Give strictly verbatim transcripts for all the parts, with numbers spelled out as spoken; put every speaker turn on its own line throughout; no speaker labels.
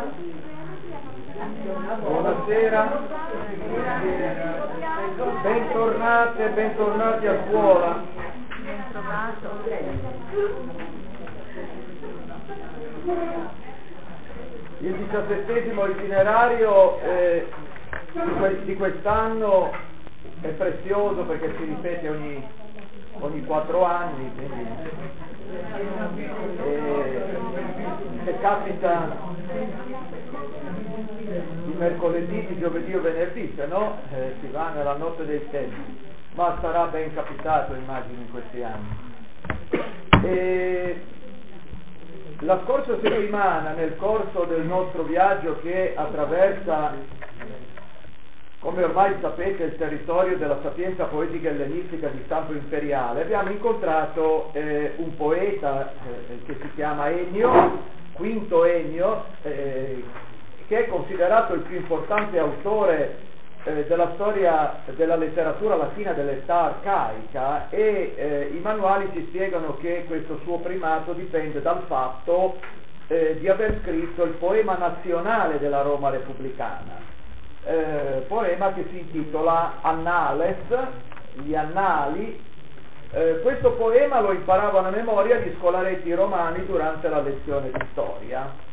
Buonasera, bentornate, bentornati a scuola. Il diciassettesimo itinerario eh, di quest'anno è prezioso perché si ripete ogni, ogni quattro anni, quindi eh, se capita di mercoledì, di giovedì o venerdì, se no eh, si va nella notte dei tempi, ma sarà ben capitato immagino in questi anni. E la scorsa settimana, nel corso del nostro viaggio che attraversa, come ormai sapete, il territorio della sapienza poetica ellenistica di stampo imperiale, abbiamo incontrato eh, un poeta eh, che si chiama Ennio, Quinto Ennio, eh, che è considerato il più importante autore eh, della storia della letteratura latina dell'età arcaica, e eh, i manuali ci spiegano che questo suo primato dipende dal fatto eh, di aver scritto il poema nazionale della Roma repubblicana, eh, poema che si intitola Annales, gli Annali. Eh, questo poema lo imparavano a memoria gli scolaretti romani durante la lezione di storia.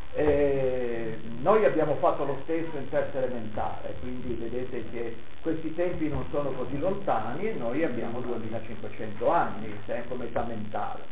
Eh, noi abbiamo fatto lo stesso in terza elementare, quindi vedete che questi tempi non sono così lontani e noi abbiamo duemilacinquecento anni, sempre metà mentale,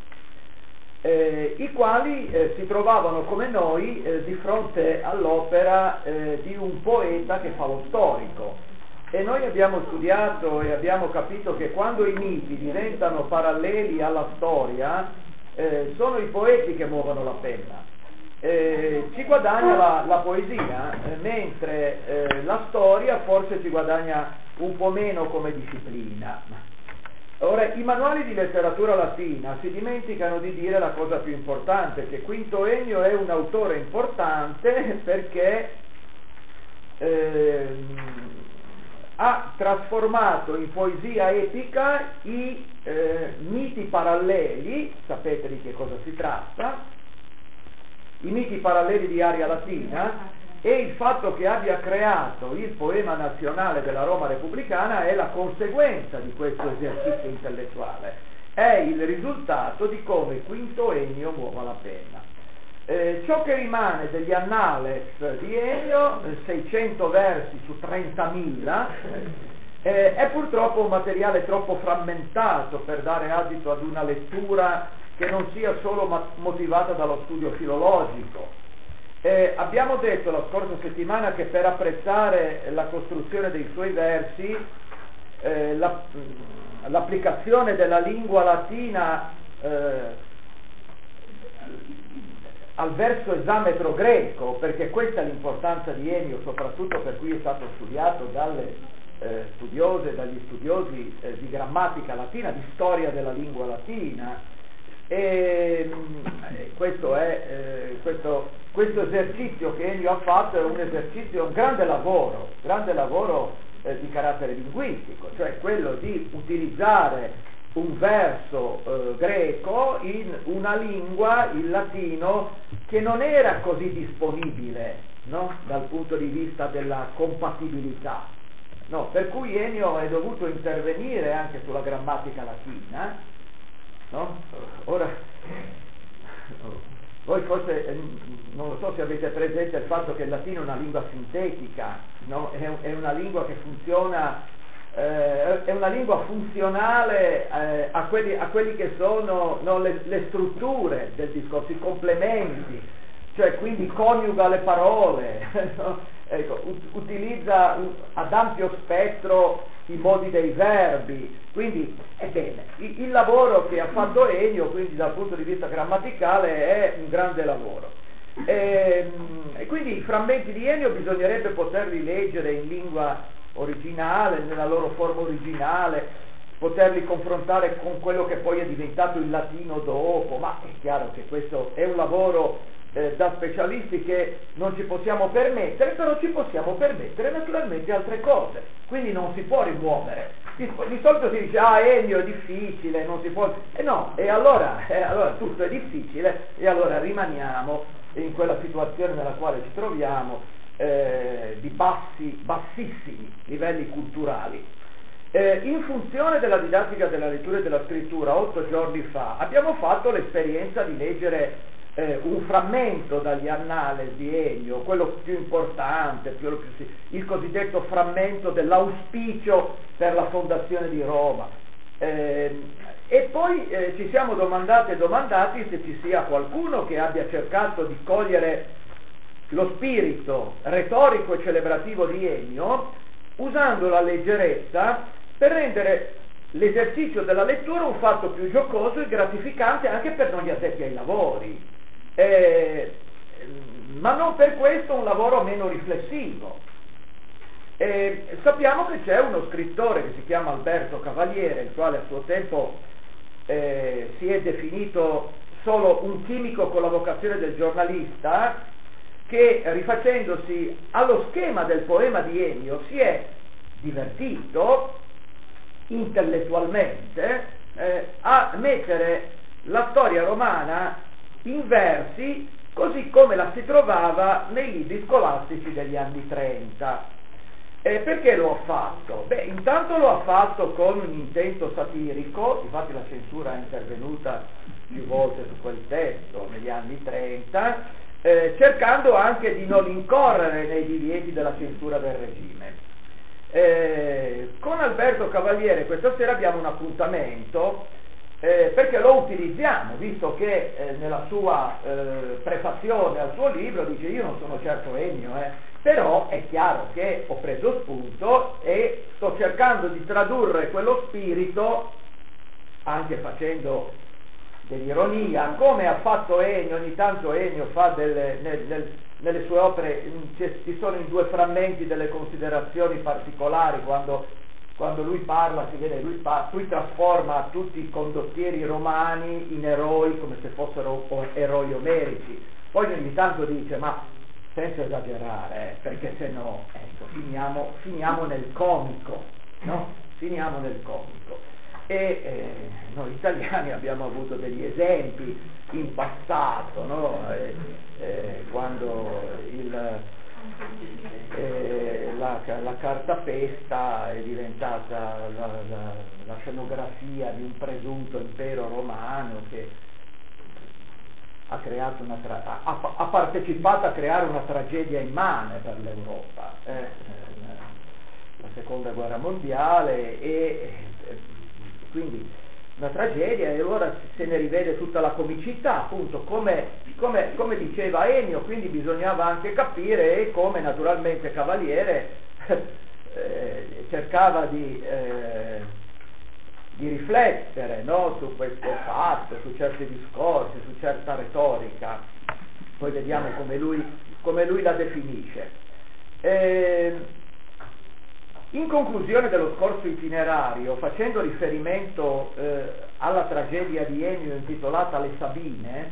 eh, i quali eh, si trovavano come noi eh, di fronte all'opera eh, di un poeta che fa lo storico, e noi abbiamo studiato e abbiamo capito che quando i miti diventano paralleli alla storia eh, sono i poeti che muovono la penna. Eh, ci guadagna la, la poesia, eh, mentre eh, la storia forse ci guadagna un po' meno come disciplina. Ora, i manuali di letteratura latina si dimenticano di dire la cosa più importante, che Quinto Ennio è un autore importante perché eh, ha trasformato in poesia epica i eh, miti paralleli, sapete di che cosa si tratta, i miti paralleli di aria latina, e il fatto che abbia creato il poema nazionale della Roma repubblicana è la conseguenza di questo esercizio intellettuale, è il risultato di come Quinto Ennio muova la penna. Eh, ciò che rimane degli Annales di Ennio, seicento versi su trentamila, eh, è purtroppo un materiale troppo frammentato per dare adito ad una lettura che non sia solo ma- motivata dallo studio filologico. Eh, abbiamo detto la scorsa settimana che per apprezzare la costruzione dei suoi versi eh, la, l'applicazione della lingua latina eh, al verso esametro greco, perché questa è l'importanza di Ennio, soprattutto per cui è stato studiato dalle eh, studiose, dagli studiosi eh, di grammatica latina, di storia della lingua latina. E questo, è, eh, questo, questo esercizio che Ennio ha fatto è un esercizio, un grande lavoro, grande lavoro eh, di carattere linguistico, cioè quello di utilizzare un verso eh, greco in una lingua, il latino, che non era così disponibile, no? Dal punto di vista della compatibilità. No, per cui Ennio è dovuto intervenire anche sulla grammatica latina. No? Ora, voi forse non lo so se avete presente il fatto che il latino è una lingua sintetica, no? è, è una lingua che funziona, eh, è una lingua funzionale eh, a, quelli, a quelli che sono no, le, le strutture del discorso, i complementi, cioè quindi coniuga le parole, no? Ecco, ut- utilizza un, ad ampio spettro i modi dei verbi. Quindi, ebbene, il, il lavoro che ha fatto Ennio, quindi dal punto di vista grammaticale, è un grande lavoro. E, e quindi i frammenti di Ennio bisognerebbe poterli leggere in lingua originale, nella loro forma originale, poterli confrontare con quello che poi è diventato il latino dopo, ma è chiaro che questo è un lavoro eh, da specialisti che non ci possiamo permettere, però ci possiamo permettere naturalmente altre cose, quindi non si può rimuovere. Di, di solito si dice, ah, Ennio è difficile, non si può... E eh no, e allora, eh, allora tutto è difficile, e allora rimaniamo in quella situazione nella quale ci troviamo, eh, di bassi, bassissimi livelli culturali. Eh, in funzione della didattica della lettura e della scrittura, otto giorni fa abbiamo fatto l'esperienza di leggere eh, un frammento dagli Annales di Ennio, quello più importante, più, più, il cosiddetto frammento dell'auspicio per la fondazione di Roma. Eh, e poi eh, ci siamo domandati e domandati se ci sia qualcuno che abbia cercato di cogliere lo spirito retorico e celebrativo di Ennio, usando la leggerezza per rendere l'esercizio della lettura un fatto più giocoso e gratificante anche per non gli addetti ai lavori, eh, ma non per questo un lavoro meno riflessivo. Eh, sappiamo che c'è uno scrittore che si chiama Alberto Cavaliere, il quale a suo tempo eh, si è definito solo un chimico con la vocazione del giornalista, che rifacendosi allo schema del poema di Ennio si è divertito intellettualmente eh, a mettere la storia romana in versi così come la si trovava nei libri scolastici degli anni trenta. Eh, perché lo ha fatto? Beh, intanto lo ha fatto con un intento satirico, infatti la censura è intervenuta più volte su quel testo negli anni trenta, eh, cercando anche di non incorrere nei divieti della censura del regime. Eh, con Alberto Cavaliere questa sera abbiamo un appuntamento eh, perché lo utilizziamo, visto che eh, nella sua eh, prefazione al suo libro dice: io non sono certo Ennio, eh, però è chiaro che ho preso spunto e sto cercando di tradurre quello spirito, anche facendo dell'ironia, come ha fatto Ennio. Ogni tanto Ennio fa delle, nel, nel, nelle sue opere, ci sono in due frammenti delle considerazioni particolari, quando, quando lui parla, si vede, lui, pa, lui trasforma tutti i condottieri romani in eroi come se fossero eroi omerici, poi ogni tanto dice: ma senza esagerare, eh, perché se no ecco, finiamo, finiamo nel comico, no? Finiamo nel comico. E eh, noi italiani abbiamo avuto degli esempi in passato, no? eh, eh, quando il, eh, la, la cartapesta è diventata la, la, la scenografia di un presunto impero romano che ha, creato una tra- ha, ha partecipato a creare una tragedia immane per l'Europa, eh, la seconda guerra mondiale, e eh, quindi una tragedia, e ora se ne rivede tutta la comicità, appunto, come, come, come diceva Ennio. Quindi bisognava anche capire e come naturalmente Cavaliere eh, cercava di eh, di riflettere, no, su questo fatto, su certi discorsi, su certa retorica. Poi vediamo come lui, come lui la definisce. Eh, in conclusione dello scorso itinerario, facendo riferimento eh, alla tragedia di Ennio intitolata Le Sabine,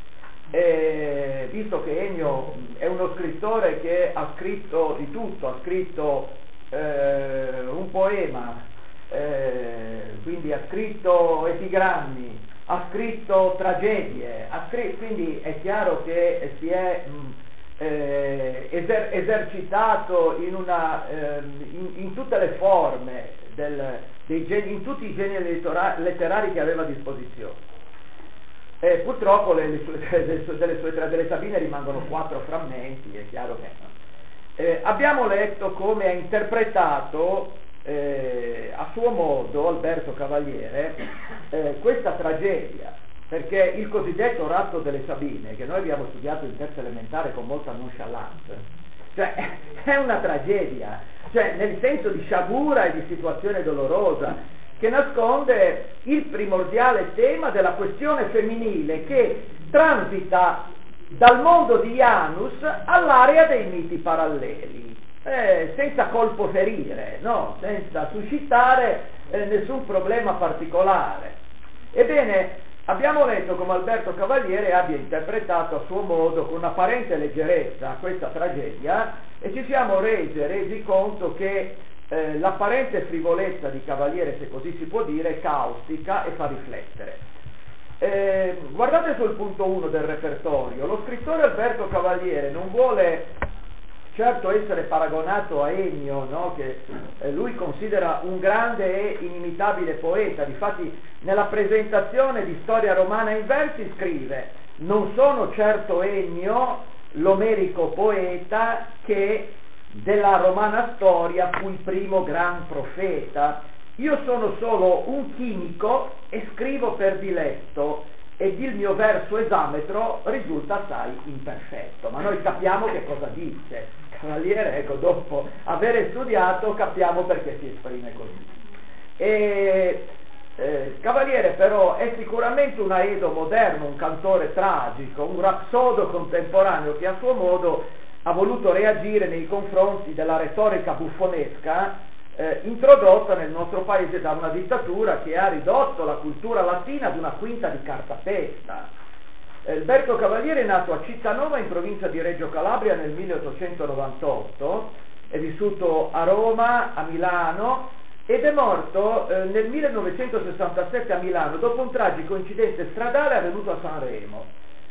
eh, visto che Ennio è uno scrittore che ha scritto di tutto, ha scritto eh, un poema, Eh, quindi ha scritto epigrammi, ha scritto tragedie, ha scritto, quindi è chiaro che si è mh, eh, eser- esercitato in, una, eh, in, in tutte le forme, del, dei geni, in tutti i generi lettora- letterari che aveva a disposizione. Eh, purtroppo le, le sue, delle, sue, delle, sue, delle Sabine rimangono quattro frammenti, è chiaro che no. Eh, abbiamo letto come ha interpretato Eh, a suo modo Alberto Cavaliere eh, questa tragedia, perché il cosiddetto ratto delle Sabine, che noi abbiamo studiato in terza elementare con molta nonchalance, cioè è una tragedia, cioè nel senso di sciagura e di situazione dolorosa, che nasconde il primordiale tema della questione femminile che transita dal mondo di Janus all'area dei miti paralleli. Eh, senza colpo ferire, no? Senza suscitare eh, nessun problema particolare. Ebbene, abbiamo letto come Alberto Cavaliere abbia interpretato a suo modo, con apparente leggerezza, questa tragedia, e ci siamo resi, resi conto che eh, l'apparente frivolezza di Cavaliere, se così si può dire, è caustica e fa riflettere. Eh, guardate sul punto uno del repertorio, lo scrittore Alberto Cavaliere non vuole certo essere paragonato a Ennio, no? Che eh, lui considera un grande e inimitabile poeta. Difatti nella presentazione di Storia Romana in versi scrive: non sono certo Ennio l'omerico poeta che della romana storia fu il primo gran profeta. Io sono solo un chimico e scrivo per diletto, ed il mio verso esametro risulta assai imperfetto. Ma noi capiamo che cosa dice Cavaliere, ecco, dopo aver studiato capiamo perché si esprime così. E, eh, Cavaliere però è sicuramente un aedo moderno, un cantore tragico, un rapsodo contemporaneo che a suo modo ha voluto reagire nei confronti della retorica buffonesca eh, introdotta nel nostro paese da una dittatura che ha ridotto la cultura latina ad una quinta di cartapesta. Alberto Cavaliere è nato a Cittanova in provincia di Reggio Calabria nel milleottocentonovantotto, è vissuto a Roma, a Milano ed è morto eh, nel millenovecentosessantasette a Milano dopo un tragico incidente stradale avvenuto a Sanremo.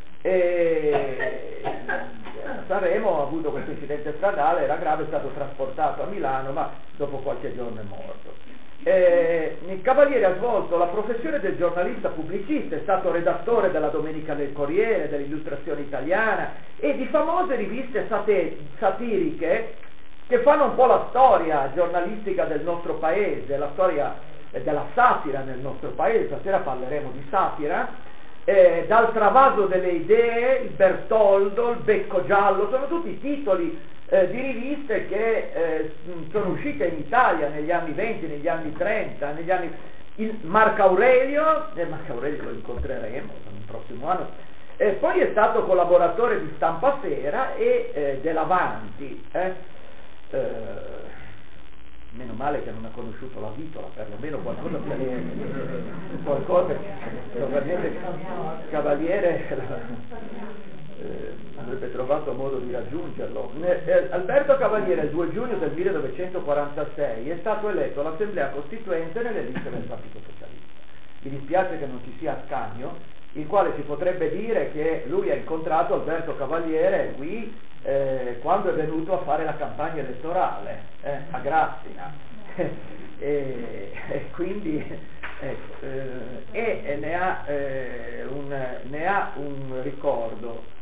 E a Sanremo ha avuto questo incidente stradale, era grave, è stato trasportato a Milano, ma dopo qualche giorno è morto. Eh, il Cavaliere ha svolto la professione del giornalista pubblicista, è stato redattore della Domenica del Corriere, dell'Illustrazione Italiana e di famose riviste sate- satiriche che fanno un po' la storia giornalistica del nostro paese, la storia eh, della satira nel nostro paese. Stasera parleremo di satira, eh, dal Travaso delle idee, il Bertoldo, il Becco Giallo, sono tutti titoli Eh, di riviste che eh, sono uscite in Italia negli anni venti, negli anni trenta, negli anni... Il Marco Aurelio, eh, Marco Aurelio lo incontreremo il prossimo anno, eh, poi è stato collaboratore di Stampa Sera e eh, dell'Avanti. Eh. Eh, meno male che non ha conosciuto la Vitola, perlomeno qualcosa per qualcosa perché Cavaliere Eh, avrebbe trovato modo di raggiungerlo. Eh, Alberto Cavaliere il due giugno del millenovecentoquarantasei è stato eletto all'Assemblea Costituente nelle liste del Partito Socialista. Mi dispiace che non ci sia Ascanio, il quale ci potrebbe dire che lui ha incontrato Alberto Cavaliere qui eh, quando è venuto a fare la campagna elettorale eh, a Grassina e, e quindi ecco, eh, e, e ne, ha, eh, un, ne ha un ricordo.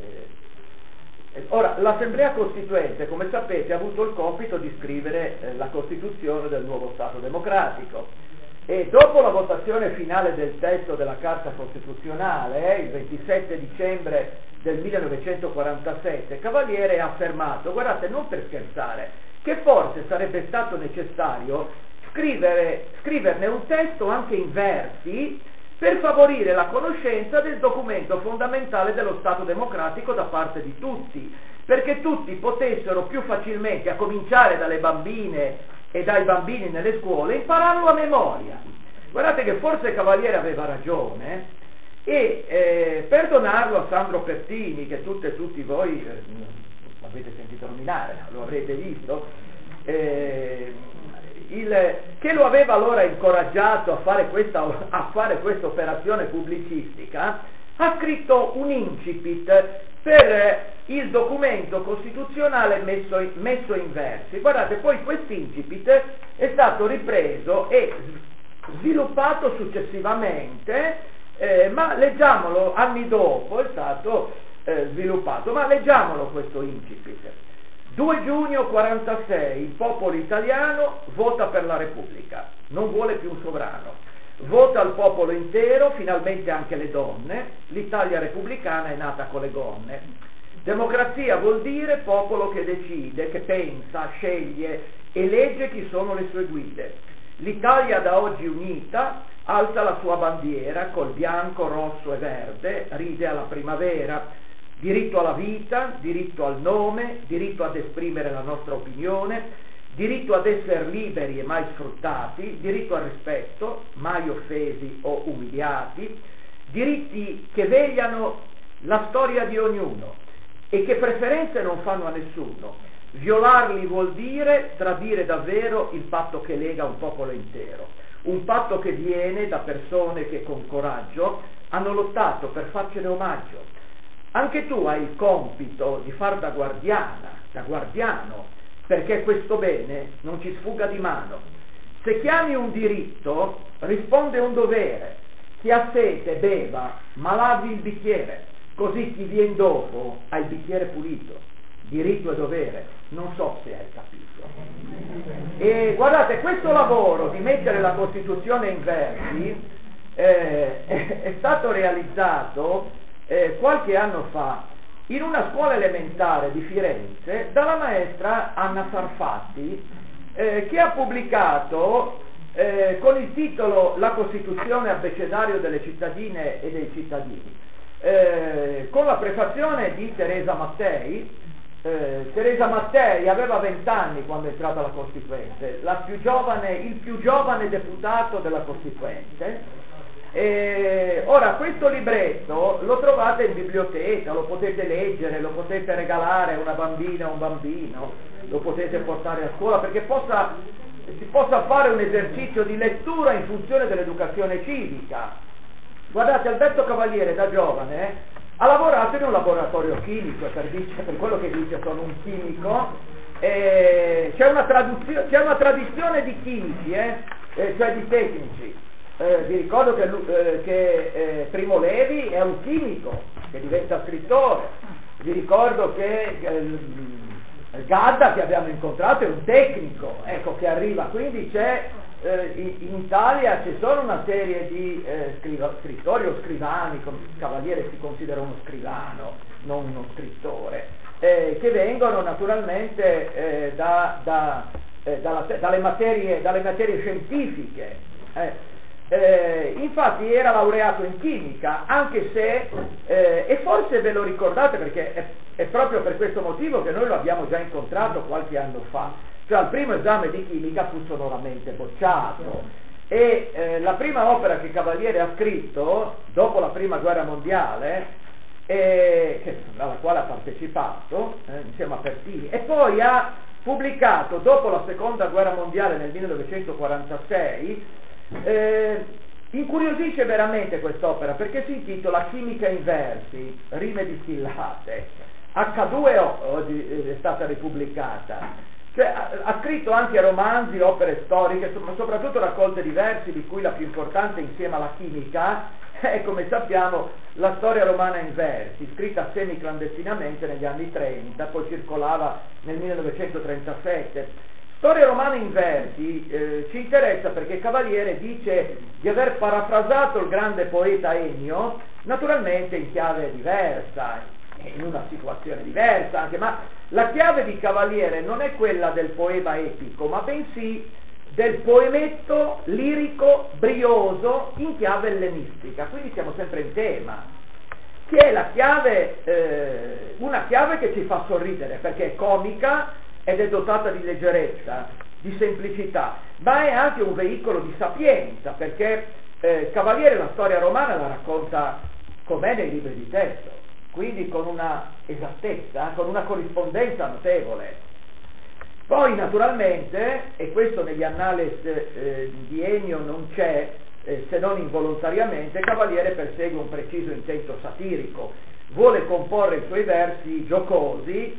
Ora, l'Assemblea Costituente, come sapete, ha avuto il compito di scrivere eh, la Costituzione del nuovo Stato democratico e dopo la votazione finale del testo della Carta Costituzionale, eh, il ventisette dicembre del millenovecentoquarantasette, Cavaliere ha affermato, guardate, non per scherzare, che forse sarebbe stato necessario scrivere, scriverne un testo anche in versi per favorire la conoscenza del documento fondamentale dello Stato democratico da parte di tutti, perché tutti potessero più facilmente, a cominciare dalle bambine e dai bambini nelle scuole, impararlo a memoria. Guardate che forse Cavaliere aveva ragione e eh, per donarlo a Sandro Pertini, che tutte e tutti voi eh, avete sentito nominare, lo avrete visto, eh, Il, che lo aveva allora incoraggiato a fare questa a fare questa operazione pubblicistica, ha scritto un incipit per il documento costituzionale messo in, messo in versi. Guardate, poi quest'incipit è stato ripreso e sviluppato successivamente, eh, ma leggiamolo, anni dopo è stato eh, sviluppato, ma leggiamolo questo incipit. due giugno quarantasei, il popolo italiano vota per la Repubblica, non vuole più un sovrano, vota il popolo intero, finalmente anche le donne, l'Italia repubblicana è nata con le gonne. Democrazia vuol dire popolo che decide, che pensa, sceglie, elegge chi sono le sue guide. L'Italia da oggi unita alza la sua bandiera col bianco, rosso e verde, ride alla primavera. Diritto alla vita, diritto al nome, diritto ad esprimere la nostra opinione, diritto ad essere liberi e mai sfruttati, diritto al rispetto, mai offesi o umiliati, diritti che vegliano la storia di ognuno e che preferenze non fanno a nessuno. Violarli vuol dire tradire davvero il patto che lega un popolo intero, un patto che viene da persone che con coraggio hanno lottato per farcene omaggio. Anche tu hai il compito di far da guardiana, da guardiano, perché questo bene non ci sfugga di mano. Se chiami un diritto, risponde un dovere. Chi ha sete beva, ma lavi il bicchiere, così chi viene dopo ha il bicchiere pulito. Diritto e dovere, non so se hai capito. E guardate, questo lavoro di mettere la Costituzione in versi eh, è, è stato realizzato eh, qualche anno fa in una scuola elementare di Firenze dalla maestra Anna Sarfatti, eh, che ha pubblicato eh, con il titolo La Costituzione abbecedario delle cittadine e dei cittadini, eh, con la prefazione di Teresa Mattei. Eh, Teresa Mattei aveva vent'anni quando è entrata la Costituente, la più giovane, il più giovane deputato della Costituente. E ora questo libretto lo trovate in biblioteca, lo potete leggere, lo potete regalare a una bambina o un bambino, lo potete portare a scuola perché possa, si possa fare un esercizio di lettura in funzione dell'educazione civica. Guardate, Alberto Cavaliere da giovane ha lavorato in un laboratorio chimico, per, dice, per quello che dice sono un chimico, eh, c'è, una c'è una tradizione di chimici, eh, eh, cioè di tecnici. Eh, vi ricordo che, eh, che eh, Primo Levi è un chimico che diventa scrittore, vi ricordo che eh, Gadda che abbiamo incontrato è un tecnico, ecco, che arriva, quindi c'è eh, in, in Italia ci sono una serie di eh, scriva, scrittori o scrivani, Cavaliere si considera uno scrivano, non uno scrittore, eh, che vengono naturalmente eh, da, da, eh, dalla, dalle, materie, dalle materie scientifiche. Eh. Eh, infatti era laureato in chimica, anche se, eh, e forse ve lo ricordate perché è, è proprio per questo motivo che noi lo abbiamo già incontrato qualche anno fa, cioè al primo esame di chimica fu sonoramente bocciato e eh, la prima opera che Cavaliere ha scritto dopo la prima guerra mondiale, eh, che, alla quale ha partecipato eh, insieme a Pertini, e poi ha pubblicato dopo la seconda guerra mondiale nel millenovecentoquarantasei. Eh, incuriosisce veramente quest'opera perché si intitola Chimica in versi, rime distillate, acca due o oggi è stata ripubblicata, cioè ha, ha scritto anche romanzi, opere storiche, ma soprattutto raccolte di versi, di cui la più importante insieme alla chimica è, come sappiamo, la storia romana in versi, scritta semi-clandestinamente negli anni trenta, poi circolava nel millenovecentotrentasette. Storia romana in versi eh, ci interessa perché Cavaliere dice di aver parafrasato il grande poeta Ennio, naturalmente in chiave diversa, in una situazione diversa anche, ma la chiave di Cavaliere non è quella del poema epico, ma bensì del poemetto lirico brioso in chiave ellenistica, quindi siamo sempre in tema, che è la chiave, eh, una chiave che ci fa sorridere perché è comica ed è dotata di leggerezza, di semplicità, ma è anche un veicolo di sapienza, perché eh, Cavaliere la storia romana la racconta com'è nei libri di testo, quindi con una esattezza, con una corrispondenza notevole. Poi naturalmente, e questo negli annales eh, di Ennio non c'è, eh, se non involontariamente, Cavaliere persegue un preciso intento satirico, vuole comporre i suoi versi giocosi,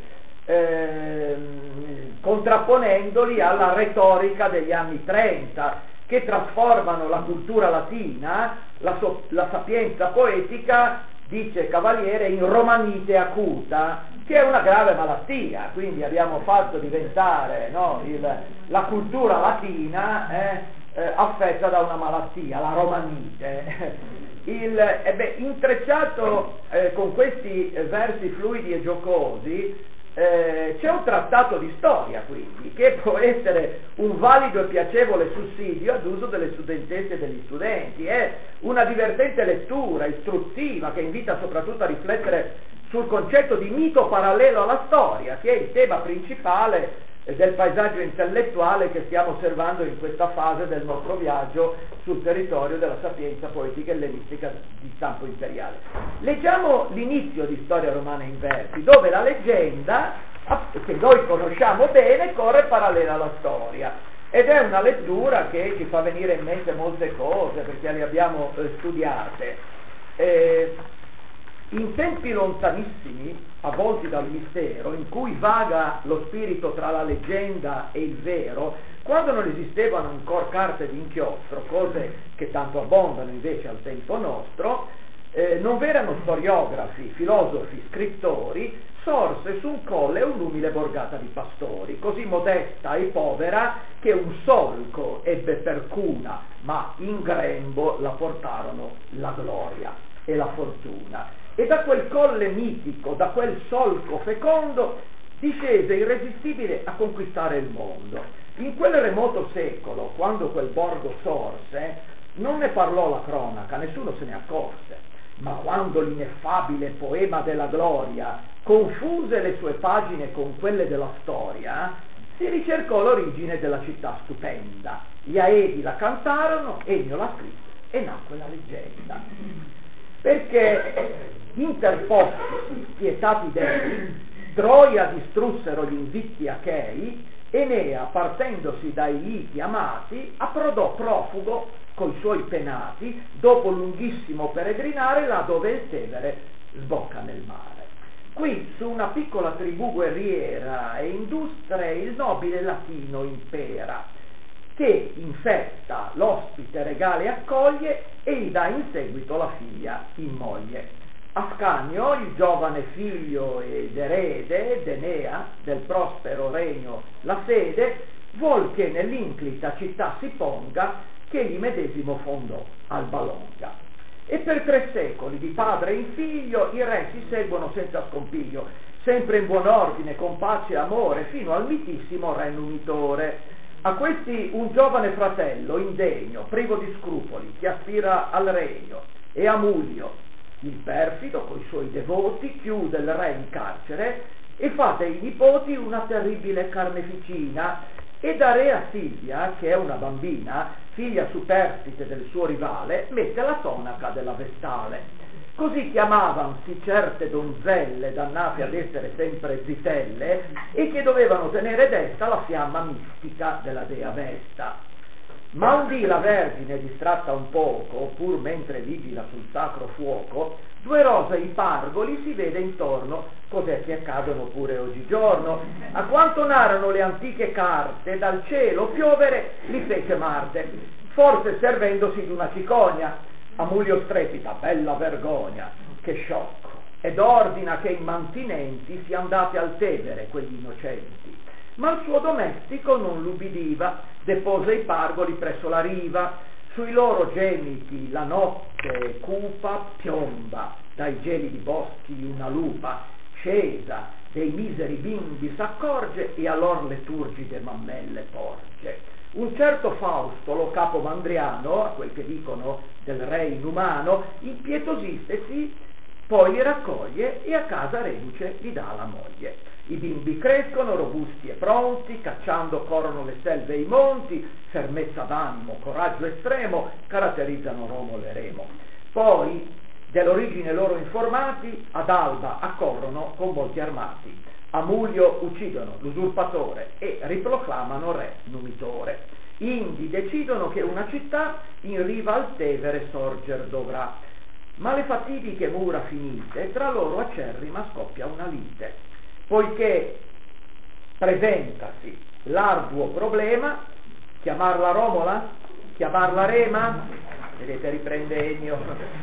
Ehm, contrapponendoli alla retorica degli anni trenta che trasformano la cultura latina, la, so, la sapienza poetica, dice Cavaliere, in romanite acuta, che è una grave malattia, quindi abbiamo fatto diventare no, il, la cultura latina eh, eh, affetta da una malattia, la romanite. Il, eh beh, intrecciato eh, con questi eh, versi fluidi e giocosi, Eh, c'è un trattato di storia quindi che può essere un valido e piacevole sussidio ad uso delle studentesse e degli studenti, è una divertente lettura istruttiva che invita soprattutto a riflettere sul concetto di mito parallelo alla storia, che è il tema principale del paesaggio intellettuale che stiamo osservando in questa fase del nostro viaggio sul territorio della sapienza poetica ellenistica di stampo imperiale. Leggiamo l'inizio di Storia romana in versi, dove la leggenda, che noi conosciamo bene, corre parallela alla storia, ed è una lettura che ci fa venire in mente molte cose, perché le abbiamo eh, studiate. Eh, in tempi lontanissimi, avvolti dal mistero, in cui vaga lo spirito tra la leggenda e il vero, quando non esistevano ancora carte di inchiostro, cose che tanto abbondano invece al tempo nostro, eh, non v'erano storiografi, filosofi, scrittori, sorse su un colle un'umile borgata di pastori, così modesta e povera che un solco ebbe per cuna, ma in grembo la portarono la gloria e la fortuna. E da quel colle mitico, da quel solco fecondo, discese irresistibile a conquistare il mondo. In quel remoto secolo, quando quel borgo sorse, non ne parlò la cronaca, nessuno se ne accorse, ma quando l'ineffabile poema della gloria confuse le sue pagine con quelle della storia, si ricercò l'origine della città stupenda. Gli Aedi la cantarono, Ennio la scrisse e nacque la leggenda. Perché interposti spietati dei, Troia distrussero gli invitti achei, Enea, partendosi dai liti amati, approdò profugo coi suoi penati, dopo lunghissimo peregrinare là dove il Tevere sbocca nel mare. Qui, su una piccola tribù guerriera e industre, il nobile latino impera, che in festa l'ospite regale accoglie e gli dà in seguito la figlia in moglie. Ascanio, il giovane figlio ed erede d'Enea, del prospero regno la sede, vuol che nell'inclita città si ponga, che egli medesimo fondò Alba Longa. E per tre secoli, di padre in figlio, i re si seguono senza scompiglio, sempre in buon ordine, con pace e amore, fino al mitissimo re numitore. A questi un giovane fratello, indegno, privo di scrupoli, che aspira al regno, e Amulio, il perfido, coi suoi devoti, chiude il re in carcere e fa dei nipoti una terribile carneficina, e da re a Silvia, che è una bambina, figlia superstite del suo rivale, mette la tonaca della vestale. Così chiamavansi certe donzelle dannate ad essere sempre zitelle e che dovevano tenere desta la fiamma mistica della dea Vesta. Ma un dì la Vergine, distratta un poco, pur mentre vigila sul sacro fuoco, due rosei pargoli si vede intorno, cos'è che accadono pure oggigiorno. A quanto narrano le antiche carte, dal cielo piovere li fece Marte, forse servendosi di una cicogna. Amulio strepita, bella vergogna, che sciocco, ed ordina che i mantinenti siano dati al Tevere, quegli innocenti. Ma il suo domestico non l'ubbidiva, depose i pargoli presso la riva, sui loro gemiti la notte cupa piomba, dai gelidi boschi una lupa, scesa, dei miseri bimbi s'accorge e a lor le turgide mammelle porge. Un certo Faustolo, capo mandriano, a quel che dicono del re inumano, impietosistesi, poi li raccoglie e a casa reduce gli dà la moglie. I bimbi crescono robusti e pronti, cacciando corrono le selve e i monti, fermezza d'animo, coraggio estremo, caratterizzano Romolo e Remo. Poi, dell'origine loro informati, ad alba accorrono con molti armati. Amulio uccidono l'usurpatore e riproclamano re numitore. Indi decidono che una città in riva al Tevere sorger dovrà. Ma le fatidiche mura finite, tra loro acerrima scoppia una lite. Poiché presentasi l'arduo problema, chiamarla Romola, chiamarla Rema, vedete riprende Ennio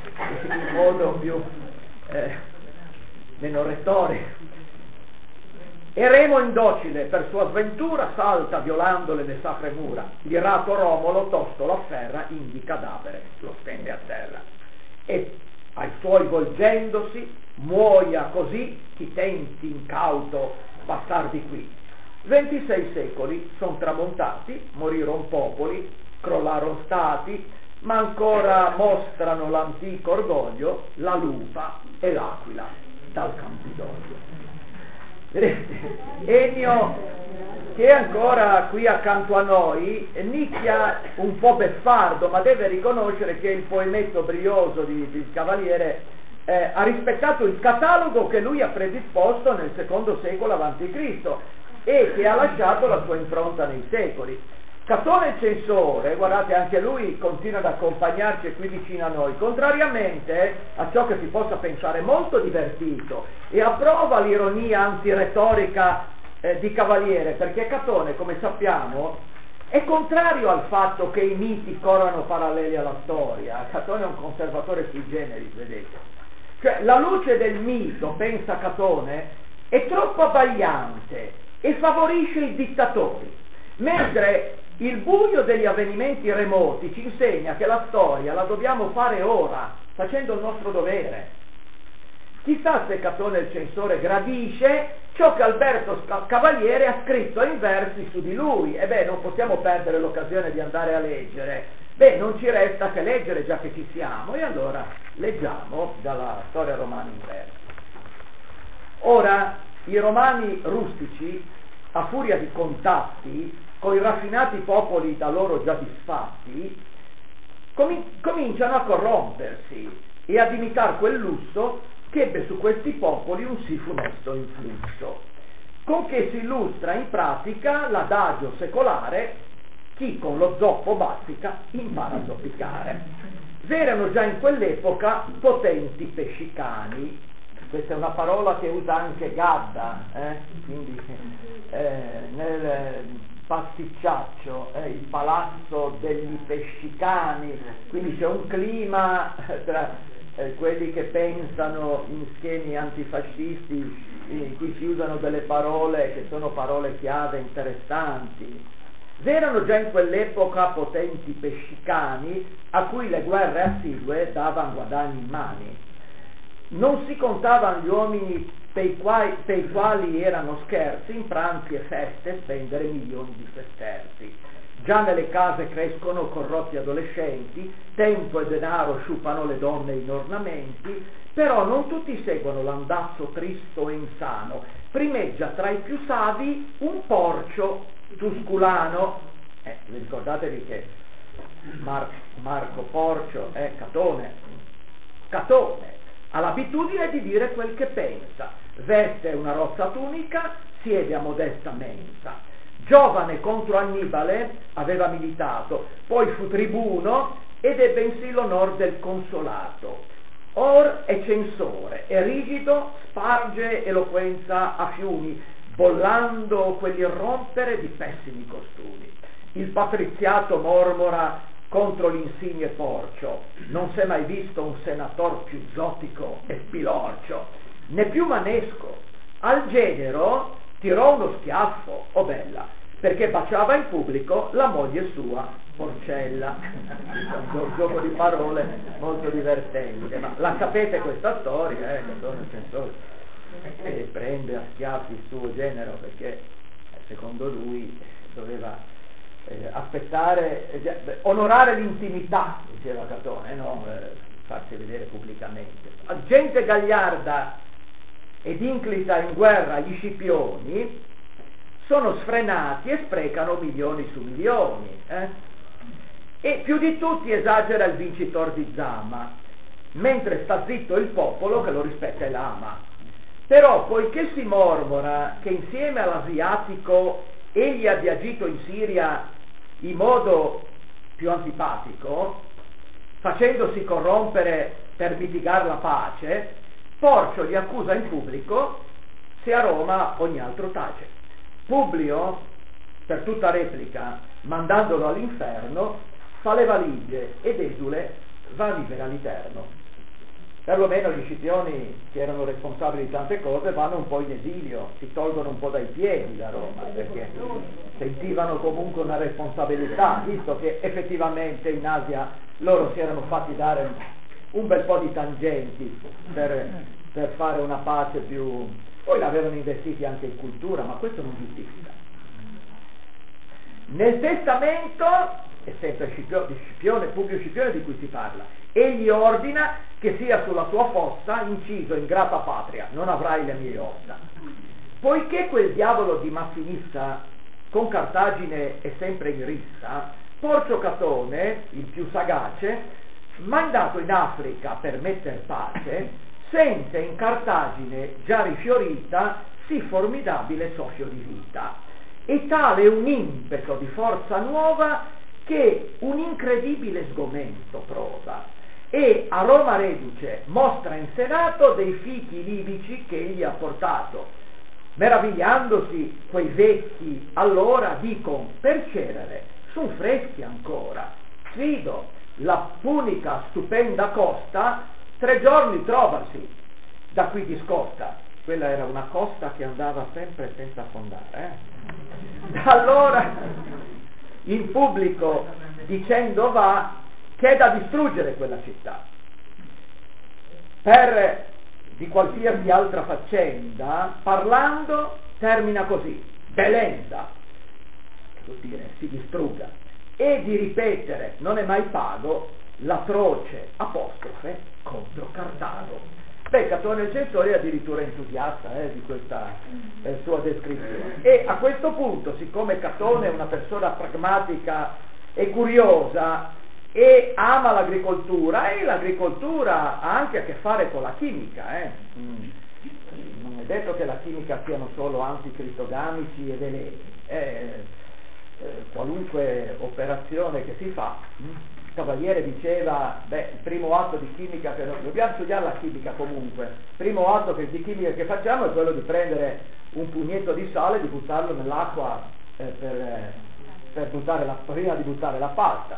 in modo più eh, meno rettore. E Remo indocile per sua sventura salta violandole le sacre mura. L'irato Romolo tosto l'afferra, indi cadavere lo stende a terra. E ai suoi volgendosi muoia così chi tenti incauto passar di qui. ventisei secoli son tramontati, moriron popoli, crollaron stati, ma ancora mostrano l'antico orgoglio la lupa e l'aquila dal Campidoglio. Vedete, Ennio, che è ancora qui accanto a noi, nicchia un po' beffardo, ma deve riconoscere che il poemetto brioso di, di Cavaliere eh, ha rispettato il catalogo che lui ha predisposto nel secondo secolo avanti Cristo e che ha lasciato la sua impronta nei secoli. Catone il censore, guardate, anche lui continua ad accompagnarci qui vicino a noi, contrariamente a ciò che si possa pensare, molto divertito e approva l'ironia antiretorica eh, di Cavaliere, perché Catone, come sappiamo, è contrario al fatto che i miti corrano paralleli alla storia. Catone è un conservatore sui generi, vedete. Cioè, la luce del mito, pensa Catone, è troppo abbagliante e favorisce i dittatori, mentre il buio degli avvenimenti remoti ci insegna che la storia la dobbiamo fare ora, facendo il nostro dovere. Chissà se Catone il censore gradisce ciò che Alberto Cavaliere ha scritto in versi su di lui. E beh, non possiamo perdere l'occasione di andare a leggere. Beh, non ci resta che leggere, già che ci siamo, e allora leggiamo dalla storia romana in versi. Ora, i romani rustici, a furia di contatti con i raffinati popoli da loro già disfatti, comin- cominciano a corrompersi e ad imitar quel lusso che ebbe su questi popoli un sì funesto influsso, con che si illustra in pratica l'adagio secolare: chi con lo zoppo bazzica impara a zoppicare. V'erano già in quell'epoca potenti pescicani. Questa è una parola che usa anche Gadda, eh? Quindi eh, nel pasticciaccio, eh, il palazzo degli pescicani, quindi c'è un clima tra eh, quelli che pensano in schemi antifascisti, in cui si usano delle parole che sono parole chiave interessanti. V'erano già in quell'epoca potenti pescicani a cui le guerre assidue davano guadagni in mani. Non si contavano gli uomini per quali, per i quali erano scherzi in pranzi e feste spendere milioni di sesterzi. Già nelle case crescono corrotti adolescenti, tempo e denaro sciupano le donne in ornamenti, però non tutti seguono l'andazzo tristo e insano. Primeggia tra i più savi un porcio tusculano. Eh, vi ricordatevi che Mar- Marco Porcio è Catone. Catone ha l'abitudine di dire quel che pensa, veste una rozza tunica, siede a modesta mensa. Giovane contro Annibale aveva militato, poi fu tribuno ed ebbe in sì l'onor del consolato. Or è censore, è rigido, sparge eloquenza a fiumi, bollando quell'irrompere di pessimi costumi. Il patriziato mormora contro l'insigne Porcio: non s'è mai visto un senator più zotico e spilorcio, né più manesco. Al genero tirò uno schiaffo, o bella, perché baciava in pubblico la moglie sua, Porcella. Un gioco di parole molto divertente, ma la sapete questa storia, eh, che sono il censore e prende a schiaffi il suo genero perché secondo lui doveva Eh, aspettare, eh, onorare l'intimità, diceva Catone, no? eh, farsi vedere pubblicamente. Gente gagliarda ed inclita in guerra gli scipioni sono sfrenati e sprecano milioni su milioni, eh? E più di tutti esagera il vincitor di Zama, mentre sta zitto il popolo che lo rispetta e l'ama. Però poiché si mormora che insieme all'asiatico egli abbia agito in Siria in modo più antipatico, facendosi corrompere per mitigare la pace, Porcio gli accusa in pubblico se a Roma ogni altro tace. Publio, per tutta replica, mandandolo all'inferno, fa le valigie ed esule va a vivere all'Eterno. Perlomeno gli scipioni, che erano responsabili di tante cose, vanno un po' in esilio, si tolgono un po' dai piedi da Roma, perché sentivano comunque una responsabilità, visto che effettivamente in Asia loro si erano fatti dare un bel po' di tangenti per, per fare una pace più... Poi l'avevano investiti anche in cultura, ma questo non giustifica. Nel testamento, è sempre Scipione, di Scipione, Publio Scipione di cui si parla, egli ordina che sia sulla tua fossa inciso in grata patria, non avrai le mie ossa. Poiché quel diavolo di Massinissa con Cartagine è sempre in rissa, Porcio Catone, il più sagace, mandato in Africa per metter pace, sente in Cartagine già rifiorita sì formidabile soffio di vita, e tale un impeto di forza nuova che un incredibile sgomento prova, e a Roma reduce mostra in Senato dei fichi libici che egli ha portato. Meravigliandosi quei vecchi allora dicon: percerere, son freschi ancora, sfido la punica stupenda costa, tre giorni trovasi da qui discosta. Quella era una costa che andava sempre senza affondare, eh? Allora in pubblico dicendo va che è da distruggere quella città. Per di qualsiasi altra faccenda, parlando, termina così: Belenza, che vuol dire si distrugga, e di ripetere non è mai pago l'atroce apostrofe contro Cartago. Beh, Catone il Censore è addirittura entusiasta eh, di questa eh, sua descrizione. E a questo punto, siccome Catone è una persona pragmatica e curiosa e ama l'agricoltura, e l'agricoltura ha anche a che fare con la chimica, eh. mm. non è detto che la chimica siano solo anticritogamici e veleni, eh, eh, qualunque operazione che si fa. Mm. Cavaliere diceva, beh, il primo atto di chimica che noi dobbiamo studiare la chimica comunque, il primo atto che, di chimica che facciamo è quello di prendere un pugnetto di sale e di buttarlo nell'acqua eh, per, eh, per buttare la, prima di buttare la pasta.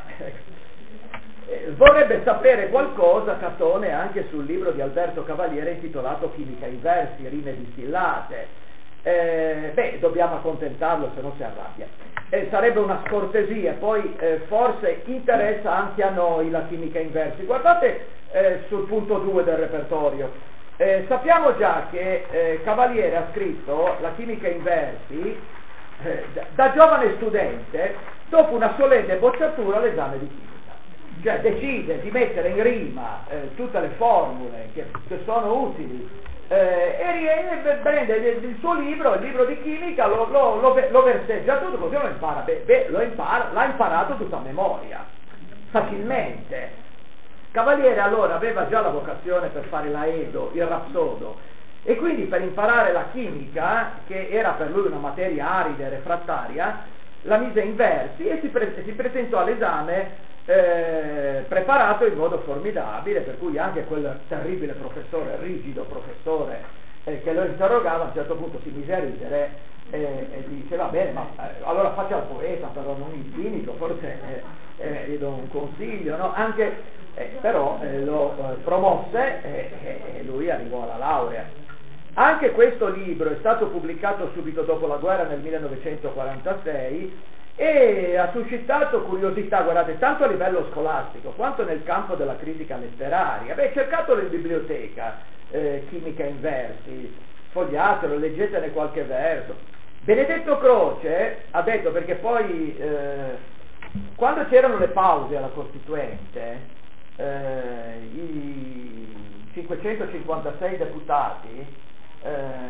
eh, vorrebbe sapere qualcosa Catone anche sul libro di Alberto Cavaliere intitolato Chimica in versi, rime distillate. Eh, beh, dobbiamo accontentarlo, se no si arrabbia. Eh, sarebbe una scortesia, poi eh, forse interessa anche a noi la chimica in versi. Guardate eh, sul punto due del repertorio. Eh, sappiamo già che eh, Cavaliere ha scritto la chimica in versi eh, da, da giovane studente dopo una solenne bocciatura all'esame di chimica. Cioè decide di mettere in rima eh, tutte le formule che, che sono utili Eh, e prende il suo libro, il libro di chimica, lo, lo, lo, lo verseggia tutto, così lo impara, beh, beh, lo impara, l'ha imparato tutta a memoria, facilmente. Cavaliere allora aveva già la vocazione per fare l'aedo, il rapsodo, e quindi per imparare la chimica, che era per lui una materia arida e refrattaria, la mise in versi e si, pre- si presentò all'esame Eh, preparato in modo formidabile, per cui anche quel terribile professore, rigido professore eh, che lo interrogava, a un certo punto si mise a ridere eh, e dice: va bene, ma eh, allora faccia il poeta, però non il chimico, forse eh, eh, gli do un consiglio, no? Anche, eh, però eh, lo eh, promosse e eh, lui arrivò alla laurea. Anche questo libro è stato pubblicato subito dopo la guerra nel millenovecentoquarantasei e ha suscitato curiosità, guardate, tanto a livello scolastico quanto nel campo della critica letteraria. Beh, cercatelo in biblioteca, eh, chimica in versi, sfogliatelo, leggetene qualche verso. Benedetto Croce ha detto, perché poi eh, quando c'erano le pause alla Costituente, eh, i cinquecentocinquantasei deputati, eh,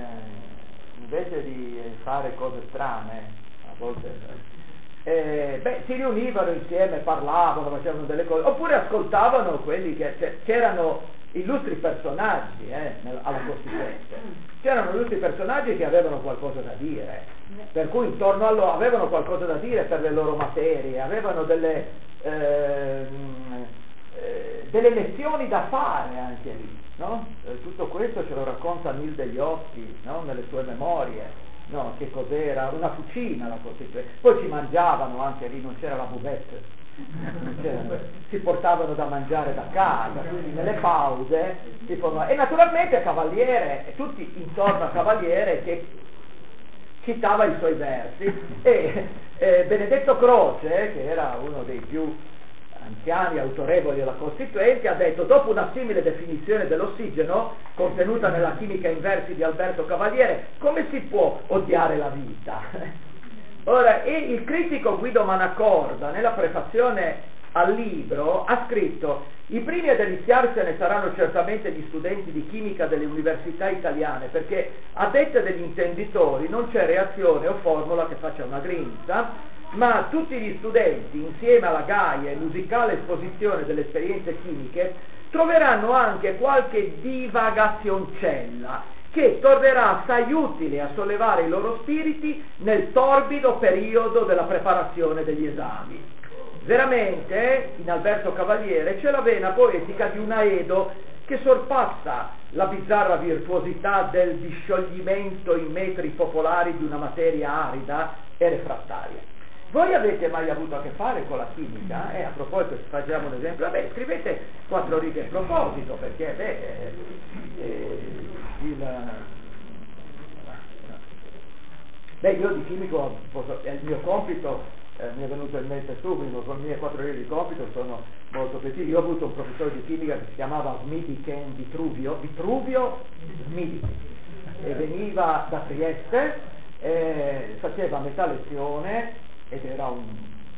invece di fare cose strane, a volte Eh, beh, si riunivano insieme, parlavano, facevano delle cose, oppure ascoltavano quelli che cioè, c'erano illustri personaggi eh, alla Costituente, c'erano illustri personaggi che avevano qualcosa da dire, per cui intorno a loro avevano qualcosa da dire per le loro materie, avevano delle, eh, eh, delle lezioni da fare anche lì, no? Eh, tutto questo ce lo racconta Nilde Iotti, no? Nelle sue memorie. No, che cos'era? Una cucina la Costituente. Poi ci mangiavano anche lì, non c'era la buvette, non c'era, si portavano da mangiare da casa, quindi nelle pause si formavano. E naturalmente Cavaliere, tutti intorno a Cavaliere che citava i suoi versi, e eh, Benedetto Croce, che era uno dei più anziani autorevoli della Costituente, ha detto: dopo una simile definizione dell'ossigeno contenuta nella chimica in versi di Alberto Cavaliere, come si può odiare la vita? Ora, e il critico Guido Manacorda nella prefazione al libro ha scritto: i primi a deliziarsene saranno certamente gli studenti di chimica delle università italiane, perché a detta degli intenditori non c'è reazione o formula che faccia una grinza, ma tutti gli studenti, insieme alla gaia e musicale esposizione delle esperienze chimiche, troveranno anche qualche divagazioncella che tornerà assai utile a sollevare i loro spiriti nel torbido periodo della preparazione degli esami. Veramente, in Alberto Cavaliere c'è la vena poetica di un Aedo che sorpassa la bizzarra virtuosità del discioglimento in metri popolari di una materia arida e refrattaria. Voi avete mai avuto a che fare con la chimica? Eh, a proposito, facciamo un esempio. Vabbè, scrivete quattro righe a proposito, perché beh, eh, eh, il, beh, io di chimico, posso, è il mio compito, eh, mi è venuto in mente subito, con le mie quattro righe di compito sono molto precisi. Io ho avuto un professore di chimica che si chiamava Smidiken Vitruvio, Vitruvio Smidiken, e veniva da Trieste, eh, faceva metà lezione, ed era un,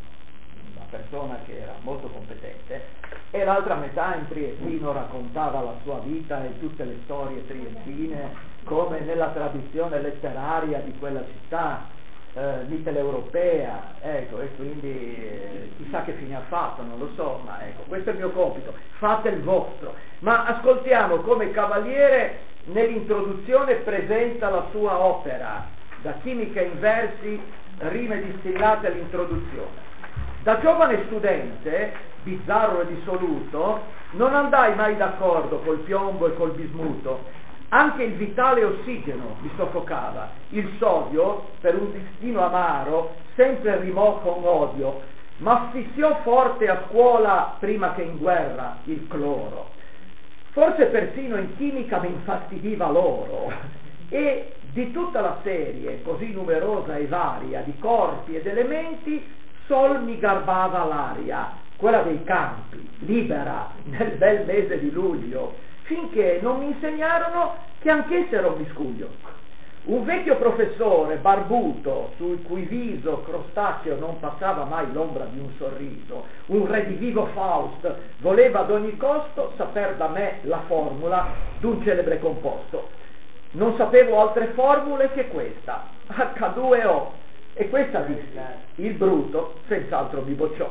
una persona che era molto competente, e l'altra metà in triestino raccontava la sua vita e tutte le storie triestine come nella tradizione letteraria di quella città eh, mitteleuropea, ecco, e quindi eh, chissà che fine ha fatto, non lo so, ma ecco, questo è il mio compito, fate il vostro. Ma ascoltiamo come Cavaliere nell'introduzione presenta la sua opera, da chimica in versi, rime distillate all'introduzione. Da giovane studente, bizzarro e dissoluto, non andai mai d'accordo col piombo e col bismuto. Anche il vitale ossigeno mi soffocava. Il sodio, per un destino amaro, sempre rimò con odio, ma asfissiò forte a scuola prima che in guerra il cloro. Forse persino in chimica mi infastidiva l'oro, e di tutta la serie, così numerosa e varia, di corpi ed elementi, sol mi garbava l'aria, quella dei campi, libera, nel bel mese di luglio, finché non mi insegnarono che anch'essa era un miscuglio. Un vecchio professore, barbuto, sul cui viso crostaceo non passava mai l'ombra di un sorriso, un redivivo Faust, voleva ad ogni costo saper da me la formula d'un celebre composto. Non sapevo altre formule che questa, acca due O, e questa disse, il bruto senz'altro mi bocciò.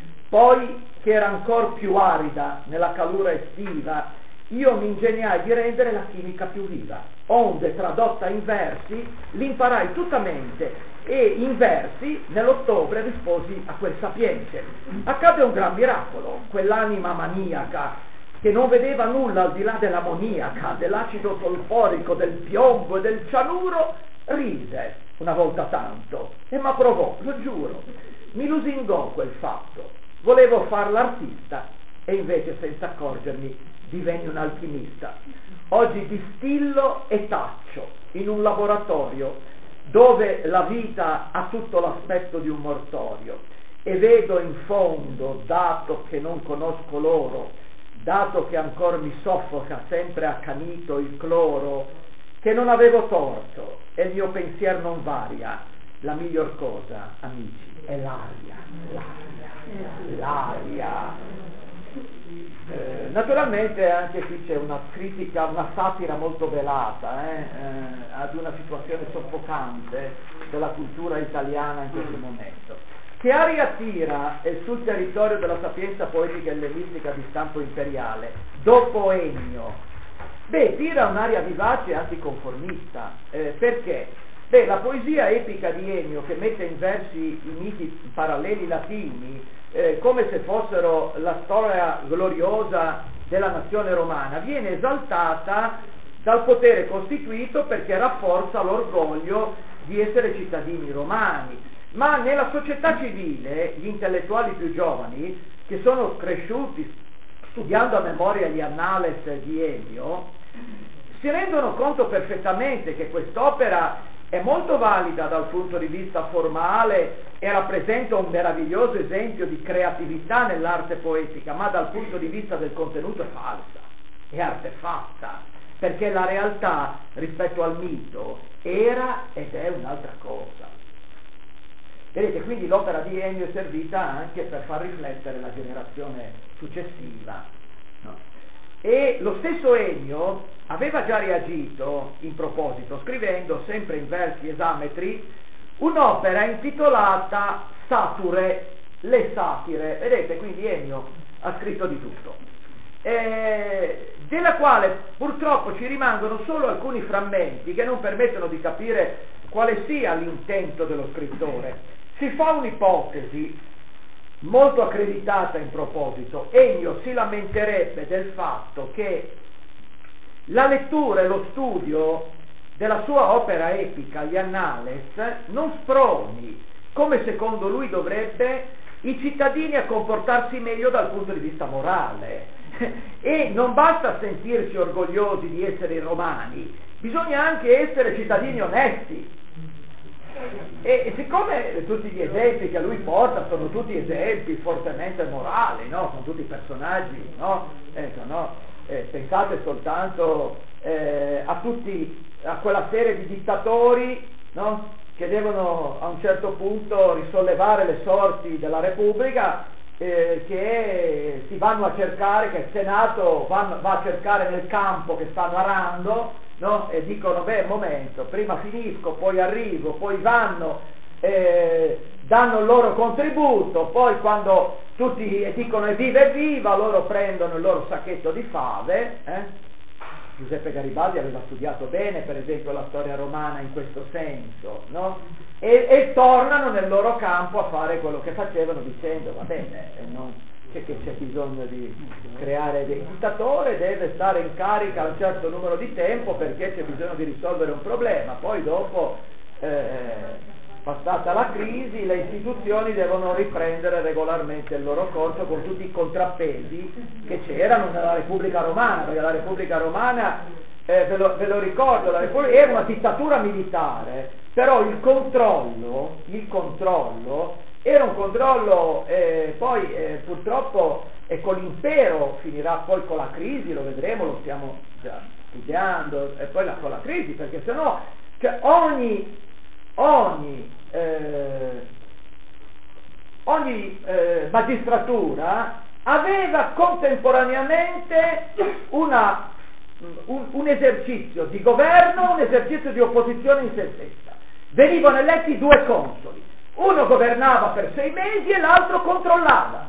Poi, che era ancor più arida nella calura estiva, io mi ingegnai di rendere la chimica più viva, onde tradotta in versi l'imparai tuttamente, e in versi nell'ottobre risposi a quel sapiente. Accade un gran miracolo, quell'anima maniaca, che non vedeva nulla al di là dell'ammoniaca, dell'acido solforico, del piombo e del cianuro, rise una volta tanto e m'approvò, lo giuro. Mi lusingò quel fatto. Volevo far l'artista e invece, senza accorgermi, divenni un alchimista. Oggi distillo e taccio in un laboratorio dove la vita ha tutto l'aspetto di un mortorio, e vedo in fondo, dato che non conosco l'oro, dato che ancor mi soffoca sempre accanito il cloro, che non avevo torto e il mio pensier non varia. La miglior cosa, amici, è l'aria, l'aria, l'aria. Eh, naturalmente anche qui c'è una critica, una satira molto velata eh, eh, ad una situazione soffocante della cultura italiana in questo momento. Che aria tira eh, sul territorio della sapienza poetica ellenistica di stampo imperiale, dopo Ennio? Beh, tira un'aria vivace e anticonformista. Eh, perché? Beh, la poesia epica di Ennio, che mette in versi i miti paralleli latini, eh, come se fossero la storia gloriosa della nazione romana, viene esaltata dal potere costituito perché rafforza l'orgoglio di essere cittadini romani. Ma nella società civile, gli intellettuali più giovani, che sono cresciuti studiando a memoria gli annales di Ennio, si rendono conto perfettamente che quest'opera è molto valida dal punto di vista formale e rappresenta un meraviglioso esempio di creatività nell'arte poetica, ma dal punto di vista del contenuto è falsa, è artefatta, perché la realtà rispetto al mito era ed è un'altra cosa. Vedete, quindi l'opera di Ennio è servita anche per far riflettere la generazione successiva, no? E lo stesso Ennio aveva già reagito in proposito, scrivendo, sempre in versi esametri, un'opera intitolata Sature, le satire. Vedete, quindi Ennio ha scritto di tutto. eh, della quale purtroppo ci rimangono solo alcuni frammenti che non permettono di capire quale sia l'intento dello scrittore. Si fa un'ipotesi molto accreditata in proposito. Ennio si lamenterebbe del fatto che la lettura e lo studio della sua opera epica, gli Annales, non sproni, come secondo lui dovrebbe, i cittadini a comportarsi meglio dal punto di vista morale. E non basta sentirsi orgogliosi di essere romani, bisogna anche essere cittadini onesti. E, e siccome tutti gli esempi che lui porta sono tutti esempi fortemente morali, no? Sono tutti personaggi, no? Ecco, no? Eh, pensate soltanto eh, a tutti, a quella serie di dittatori, no? Che devono a un certo punto risollevare le sorti della Repubblica, eh, che si vanno a cercare, che il Senato vanno, va a cercare nel campo che stanno arando, no? E dicono, beh, un momento, prima finisco, poi arrivo, poi vanno, eh, danno il loro contributo, poi quando tutti dicono evviva evviva, loro prendono il loro sacchetto di fave. eh? Giuseppe Garibaldi aveva studiato bene, per esempio, la storia romana in questo senso, no? E, e tornano nel loro campo a fare quello che facevano, dicendo, va bene, non, che, che c'è bisogno di creare dei dittatori, deve stare in carica un certo numero di tempo perché c'è bisogno di risolvere un problema, poi dopo, eh, passata la crisi, le istituzioni devono riprendere regolarmente il loro corso con tutti i contrappesi che c'erano nella Repubblica Romana, perché la Repubblica Romana, eh, ve, lo, ve lo ricordo, la Repubblica era una dittatura militare, però il controllo, il controllo era un controllo, eh, poi eh, purtroppo e con l'impero finirà poi con la crisi, lo vedremo, lo stiamo già studiando, e poi la, con la crisi, perché sennò cioè ogni, ogni, eh, ogni eh, magistratura aveva contemporaneamente una, un, un esercizio di governo, un esercizio di opposizione in se stessa. Venivano eletti due consoli, uno governava per sei mesi e l'altro controllava,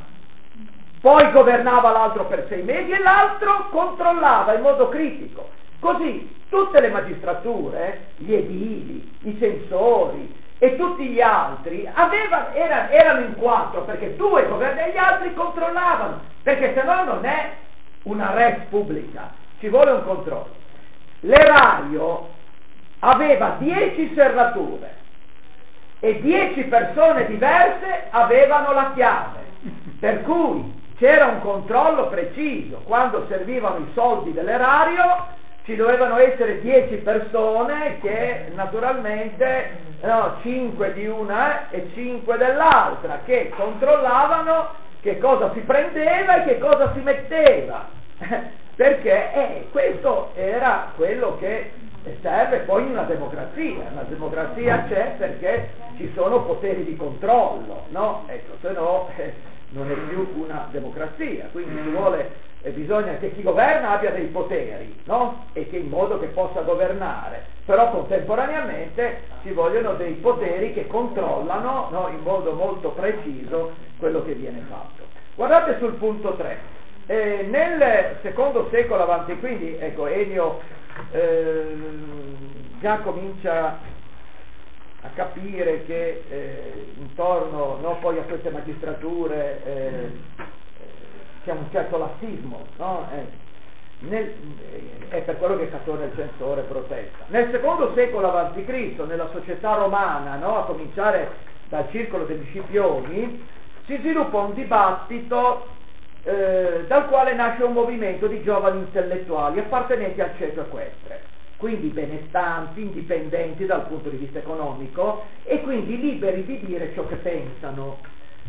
poi governava l'altro per sei mesi e l'altro controllava in modo critico. Così tutte le magistrature, gli edili, i censori e tutti gli altri avevano, era, erano in quattro, perché due governavano e gli altri controllavano, perché se no non è una res pubblica, ci vuole un controllo. L'erario aveva dieci serrature e dieci persone diverse avevano la chiave, per cui c'era un controllo preciso. Quando servivano i soldi dell'erario ci dovevano essere dieci persone che naturalmente, no, cinque di una e cinque dell'altra, che controllavano che cosa si prendeva e che cosa si metteva, perché eh, questo era quello che serve poi in una democrazia. Una democrazia c'è perché ci sono poteri di controllo, no? Ecco, se no eh, non è più una democrazia, quindi ci vuole, eh, bisogna che chi governa abbia dei poteri, no? E che in modo che possa governare, però contemporaneamente ci vogliono dei poteri che controllano, no, in modo molto preciso quello che viene fatto. Guardate sul punto tre. Eh, nel secondo secolo avanti, quindi ecco, Ennio eh, già comincia a capire che eh, intorno, no, poi a queste magistrature eh, c'è un certo lassismo, no? eh, nel, eh, è per quello che Catone il censore protesta. Nel secondo secolo avanti Cristo, nella società romana, no, a cominciare dal circolo degli Scipioni, si sviluppa un dibattito eh, dal quale nasce un movimento di giovani intellettuali appartenenti al ceto equestre, quindi benestanti, indipendenti dal punto di vista economico e quindi liberi di dire ciò che pensano,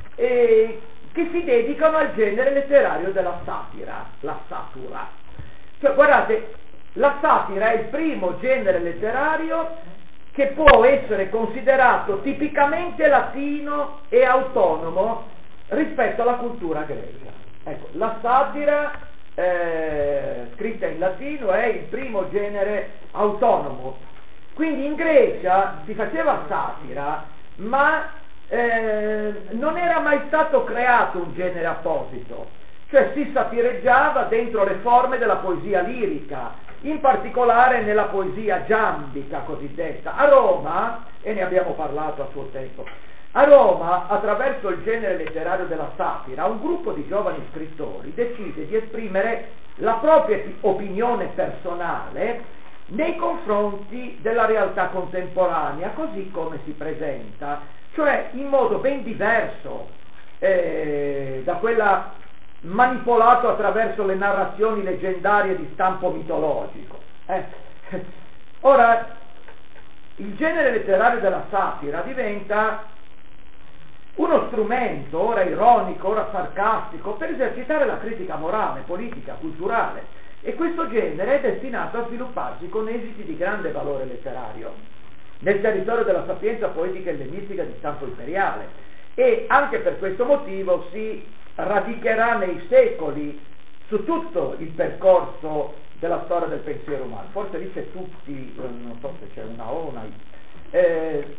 e che si dedicano al genere letterario della satira, la satura. Cioè, guardate, la satira è il primo genere letterario che può essere considerato tipicamente latino e autonomo rispetto alla cultura greca. Ecco, la satira eh, scritta in latino è il primo genere autonomo. Quindi in Grecia si faceva satira, ma eh, non era mai stato creato un genere apposito. cioè si satireggiava dentro le forme della poesia lirica, in particolare nella poesia giambica cosiddetta. A Roma, e ne abbiamo parlato a suo tempo, a Roma, attraverso il genere letterario della satira, un gruppo di giovani scrittori decide di esprimere la propria opinione personale nei confronti della realtà contemporanea, così come si presenta, cioè in modo ben diverso eh, da quella manipolato attraverso le narrazioni leggendarie di stampo mitologico. Eh. Ora, il genere letterario della satira diventa uno strumento, ora ironico, ora sarcastico, per esercitare la critica morale, politica, culturale, e questo genere è destinato a svilupparsi con esiti di grande valore letterario nel territorio della sapienza poetica e ellenistica di stampo imperiale, e anche per questo motivo si radicherà nei secoli su tutto il percorso della storia del pensiero umano. Forse dice tutti, non so se c'è una O, una I. Eh,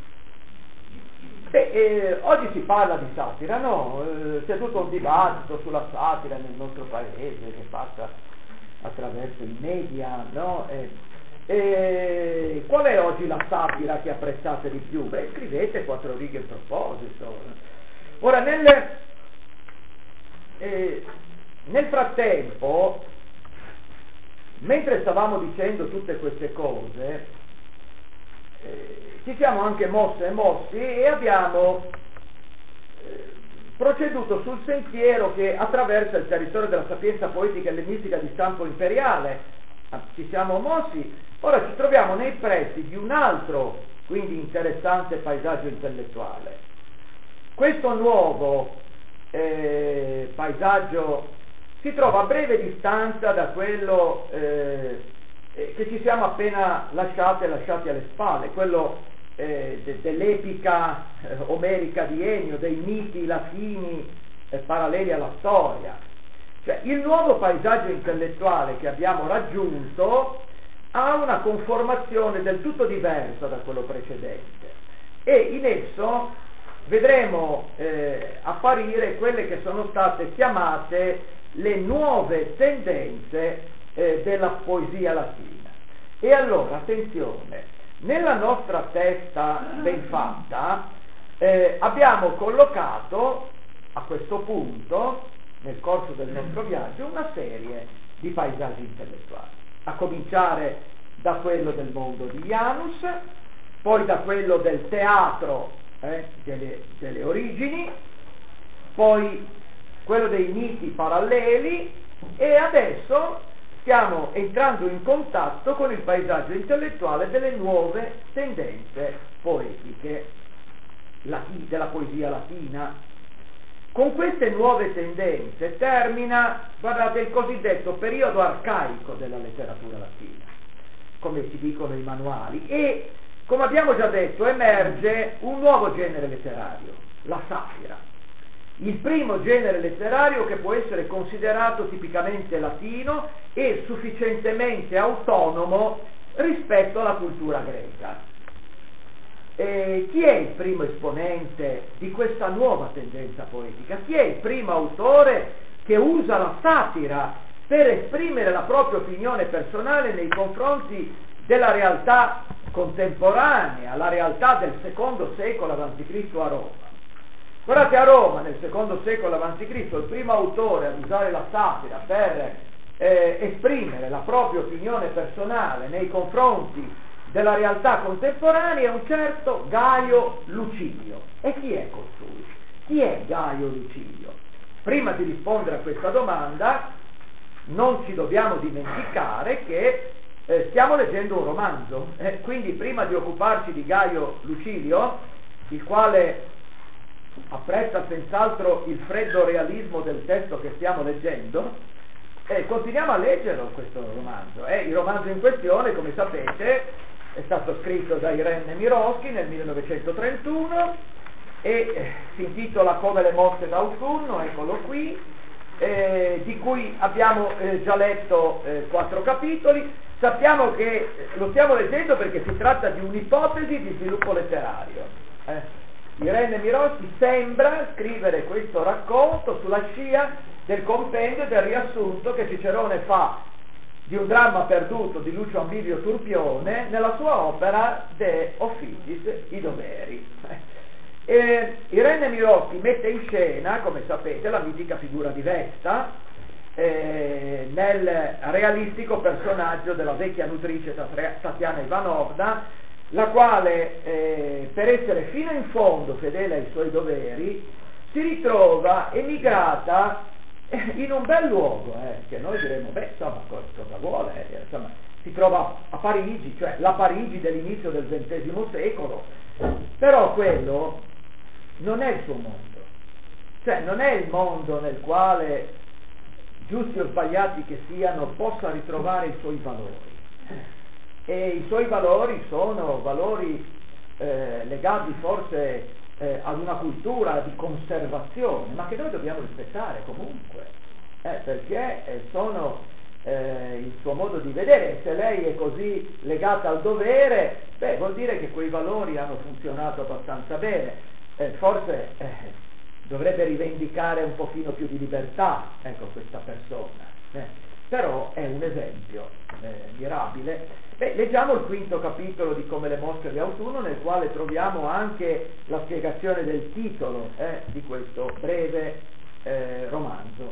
beh, eh, oggi si parla di satira, no? Eh, c'è tutto un dibattito sulla satira nel nostro paese che passa attraverso i media, no? Eh, eh, qual è oggi la satira che apprezzate di più? Beh, scrivete quattro righe in proposito. Ora, nel, eh, nel frattempo, mentre stavamo dicendo tutte queste cose, eh, ci siamo anche mossi e mossi e abbiamo eh, proceduto sul sentiero che attraversa il territorio della sapienza poetica e ellenistica di stampo imperiale. Ci siamo mossi, ora ci troviamo nei pressi di un altro, quindi interessante paesaggio intellettuale. Questo nuovo eh, paesaggio si trova a breve distanza da quello eh, che ci siamo appena lasciati, lasciati alle spalle, quello eh, de, dell'epica eh, omerica di Ennio, dei miti latini eh, paralleli alla storia. Cioè, il nuovo paesaggio intellettuale che abbiamo raggiunto ha una conformazione del tutto diversa da quello precedente, e in esso vedremo eh, apparire quelle che sono state chiamate le nuove tendenze eh, della poesia latina. E allora, attenzione, nella nostra testa ben fatta eh, abbiamo collocato a questo punto, nel corso del nostro viaggio, una serie di paesaggi intellettuali, a cominciare da quello del mondo di Janus, poi da quello del teatro eh, delle, delle origini, poi quello dei miti paralleli, e adesso stiamo entrando in contatto con il paesaggio intellettuale delle nuove tendenze poetiche lati- della poesia latina. Con queste nuove tendenze termina, guardate, il cosiddetto periodo arcaico della letteratura latina, come ci dicono i manuali, e, come abbiamo già detto, emerge un nuovo genere letterario, la satira. Il primo genere letterario che può essere considerato tipicamente latino e sufficientemente autonomo rispetto alla cultura greca. E chi è il primo esponente di questa nuova tendenza poetica? Chi è il primo autore che usa la satira per esprimere la propria opinione personale nei confronti della realtà contemporanea, la realtà del secondo secolo avanti Cristo a Roma? Guardate, a Roma nel secondo secolo avanti Cristo il primo autore ad usare la satira per eh, esprimere la propria opinione personale nei confronti della realtà contemporanea è un certo Gaio Lucilio. E chi è costui? Chi è Gaio Lucilio? Prima di rispondere a questa domanda non ci dobbiamo dimenticare che eh, stiamo leggendo un romanzo, eh, quindi prima di occuparci di Gaio Lucilio, il quale apprezza senz'altro il freddo realismo del testo che stiamo leggendo, eh, continuiamo a leggerlo questo romanzo. Eh. Il romanzo in questione, come sapete, è stato scritto da Irene Nemirovsky nel millenovecentotrentuno e eh, si intitola Come le mosse d'autunno, eccolo qui, eh, di cui abbiamo eh, già letto eh, quattro capitoli. Sappiamo che eh, lo stiamo leggendo perché si tratta di un'ipotesi di sviluppo letterario. Eh. Irene Nemirovsky sembra scrivere questo racconto sulla scia del compendio e del riassunto che Cicerone fa di un dramma perduto di Lucio Ambivio Turpione nella sua opera De Officiis, i doveri. E Irene Mirocchi mette in scena, come sapete, la mitica figura di Vesta, eh, nel realistico personaggio della vecchia nutrice Tatiana Ivanovna, la quale, eh, per essere fino in fondo fedele ai suoi doveri, si ritrova emigrata in un bel luogo, eh, che noi diremmo, beh, insomma, cosa vuole? Eh, insomma, si trova a Parigi, cioè la Parigi dell'inizio del ventesimo secolo, però quello non è il suo mondo, cioè non è il mondo nel quale, giusti o sbagliati che siano, possa ritrovare i suoi valori. E i suoi valori sono valori eh, legati forse eh, ad una cultura di conservazione, ma che noi dobbiamo rispettare comunque, eh, perché eh, sono eh, il suo modo di vedere. Se lei è così legata al dovere, beh, vuol dire che quei valori hanno funzionato abbastanza bene. Eh, forse eh, dovrebbe rivendicare un pochino più di libertà, ecco, questa persona, eh. Però è un esempio eh, mirabile. Beh, leggiamo il quinto capitolo di Come le mosche di autunno, nel quale troviamo anche la spiegazione del titolo eh, di questo breve eh, romanzo.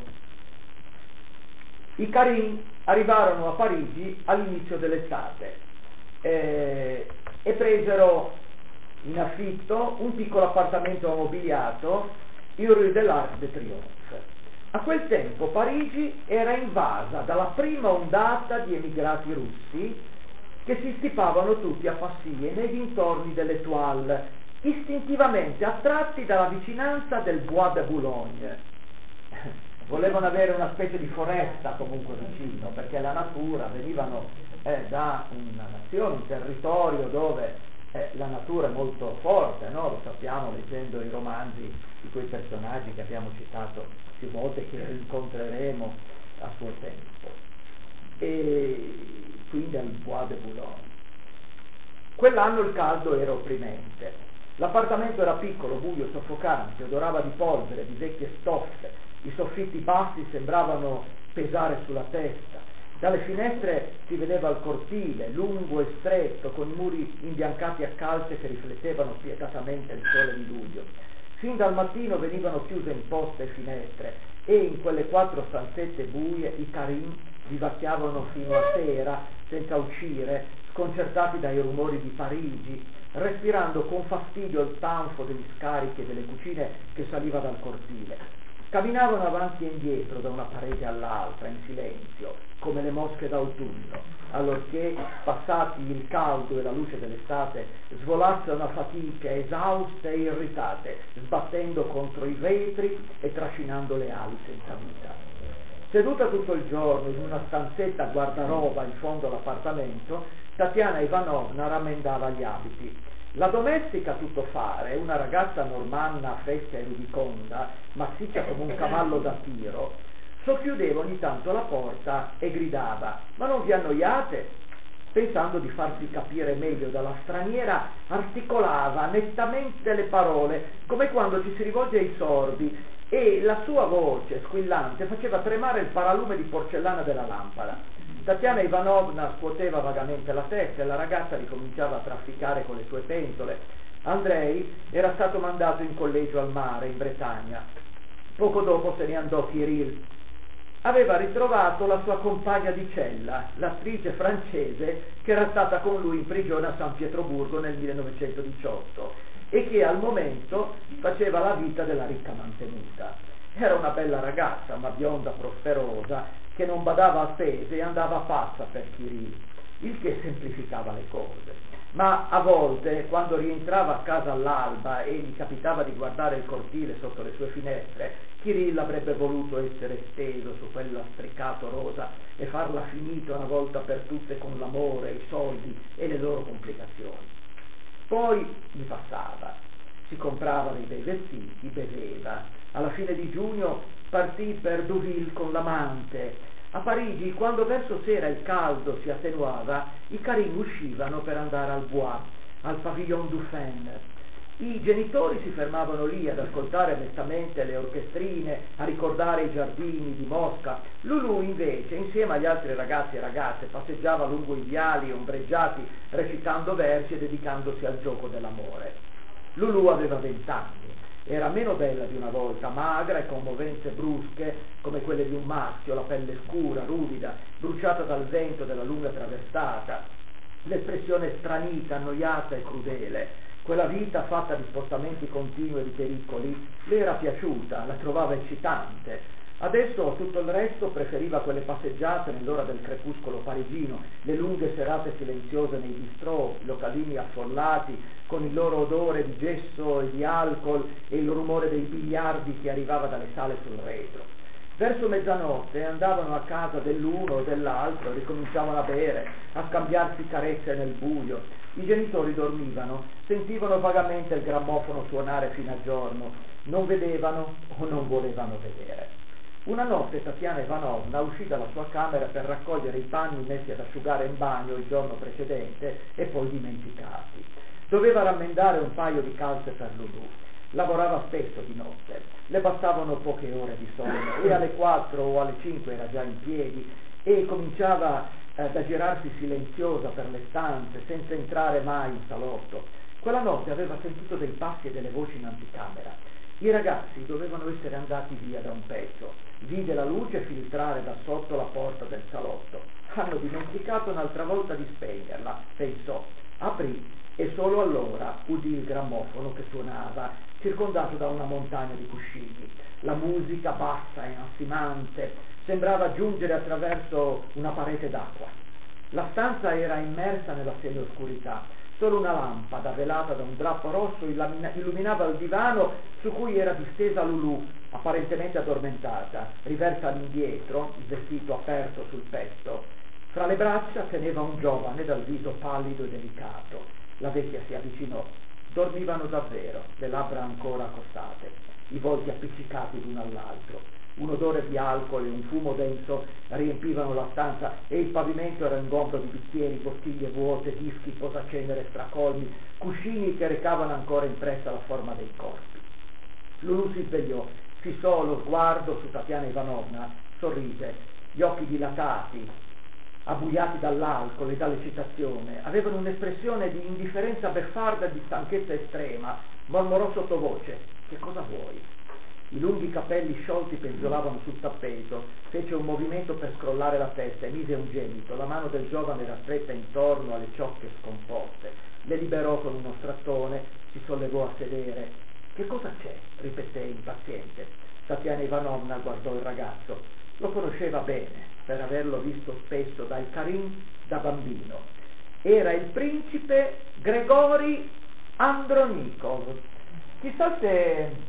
I Carin arrivarono a Parigi all'inizio dell'estate eh, e presero in affitto un piccolo appartamento ammobiliato in Rue de l'Arc de Triomphe. A quel tempo Parigi era invasa dalla prima ondata di emigrati russi che si stipavano tutti a Passy e nei dintorni dell'Étoile, istintivamente attratti dalla vicinanza del Bois de Boulogne. Volevano avere una specie di foresta comunque vicino, perché la natura, venivano eh, da una nazione, un territorio dove eh, la natura è molto forte, no? Lo sappiamo leggendo i romanzi di quei personaggi che abbiamo citato più volte e che incontreremo a suo tempo. E quindi al Bois de Boulogne. Quell'anno il caldo era opprimente. L'appartamento era piccolo, buio, soffocante, odorava di polvere, di vecchie stoffe, i soffitti bassi sembravano pesare sulla testa. Dalle finestre si vedeva il cortile, lungo e stretto, con i muri imbiancati a calce che riflettevano spietatamente il sole di luglio. Fin dal mattino venivano chiuse imposte finestre e in quelle quattro stanzette buie i Carin vivacchiavano fino a sera, senza uscire, sconcertati dai rumori di Parigi, respirando con fastidio il tanfo degli scarichi e delle cucine che saliva dal cortile. Camminavano avanti e indietro da una parete all'altra, in silenzio, come le mosche d'autunno, allorché, passati il caldo e la luce dell'estate, svolassero a fatica, esauste e irritate, sbattendo contro i vetri e trascinando le ali senza vita. Seduta tutto il giorno in una stanzetta guardaroba in fondo all'appartamento, Tatiana Ivanovna rammendava gli abiti. La domestica tuttofare, una ragazza normanna fresca e rubiconda, massiccia come un cavallo da tiro, socchiudeva ogni tanto la porta e gridava: «Ma non vi annoiate?» Pensando di farsi capire meglio dalla straniera, articolava nettamente le parole, come quando ci si rivolge ai sordi, e la sua voce squillante faceva tremare il paralume di porcellana della lampada. Tatiana Ivanovna scuoteva vagamente la testa e la ragazza ricominciava a trafficare con le sue pentole. Andrei era stato mandato in collegio al mare, in Bretagna. Poco dopo se ne andò Kirill. Aveva ritrovato la sua compagna di cella, l'attrice francese che era stata con lui in prigione a San Pietroburgo nel millenovecentodiciotto e che al momento faceva la vita della ricca mantenuta. Era una bella ragazza, una bionda prosperosa, che non badava a spese e andava pazza per Kirill, il che semplificava le cose. Ma a volte, quando rientrava a casa all'alba e gli capitava di guardare il cortile sotto le sue finestre, Kirill avrebbe voluto essere steso su quel lastricato rosa e farla finita una volta per tutte con l'amore, i soldi e le loro complicazioni. Poi gli passava, si comprava dei bei vestiti, beveva. Alla fine di giugno partì per Deauville con l'amante. A Parigi, quando verso sera il caldo si attenuava, i Carin uscivano per andare al Bois, al Pavillon Dufresne. I genitori si fermavano lì ad ascoltare mestamente le orchestrine, a ricordare i giardini di Mosca. Lulù invece, insieme agli altri ragazzi e ragazze, passeggiava lungo i viali ombreggiati, recitando versi e dedicandosi al gioco dell'amore. Lulù aveva vent'anni, era meno bella di una volta, magra e con movenze brusche come quelle di un maschio, la pelle scura, ruvida, bruciata dal vento della lunga traversata, l'espressione stranita, annoiata e crudele. Quella vita fatta di spostamenti continui e di pericoli le era piaciuta, la trovava eccitante. Adesso tutto il resto preferiva quelle passeggiate nell'ora del crepuscolo parigino, le lunghe serate silenziose nei bistrò, i localini affollati con il loro odore di gesso e di alcol e il rumore dei biliardi che arrivava dalle sale sul retro. Verso mezzanotte andavano a casa dell'uno o dell'altro, ricominciavano a bere, a scambiarsi carezze nel buio. I genitori dormivano, sentivano vagamente il grammofono suonare fino a giorno, non vedevano o non volevano vedere. Una notte Tatiana Ivanovna uscì dalla sua camera per raccogliere i panni messi ad asciugare in bagno il giorno precedente e poi dimenticati. Doveva rammendare un paio di calze per Lulù. Lavorava spesso di notte, le bastavano poche ore di sonno e alle quattro o alle cinque era già in piedi e cominciava ad aggirarsi silenziosa per le stanze senza entrare mai in salotto. Quella notte aveva sentito dei passi e delle voci in anticamera. I ragazzi dovevano essere andati via da un pezzo. Vide la luce filtrare da sotto la porta del salotto. Hanno dimenticato un'altra volta di spegnerla, pensò. Aprì e solo allora udì il grammofono che suonava, circondato da una montagna di cuscini. La musica bassa e ansimante sembrava giungere attraverso una parete d'acqua. La stanza era immersa nella semioscurità. Solo una lampada, velata da un drappo rosso, illuminava il divano su cui era distesa Lulù, apparentemente addormentata, riversa all'indietro, il vestito aperto sul petto. Fra le braccia teneva un giovane dal viso pallido e delicato. La vecchia si avvicinò. Dormivano davvero, le labbra ancora accostate, i volti appiccicati l'uno all'altro. Un odore di alcol e un fumo denso riempivano la stanza e il pavimento era ingombro di bicchieri, bottiglie vuote, dischi, posacenere stracolmi, cuscini che recavano ancora impressa la forma dei corpi. Lulù si svegliò, fissò lo sguardo su Tatiana Ivanovna, sorrise, gli occhi dilatati, abbuiati dall'alcol e dall'eccitazione, avevano un'espressione di indifferenza beffarda e di stanchezza estrema. Mormorò sottovoce: che cosa vuoi? I lunghi capelli sciolti penziolavano sul tappeto, fece un movimento per scrollare la testa, emise un gemito, la mano del giovane era stretta intorno alle ciocche scomposte, le liberò con uno strattone, si sollevò a sedere. Che cosa c'è? Ripeté impaziente. Tatiana Ivanovna guardò il ragazzo, lo conosceva bene, per averlo visto spesso dal Karin da bambino. Era il principe Grigorij Andronikov. Chissà se...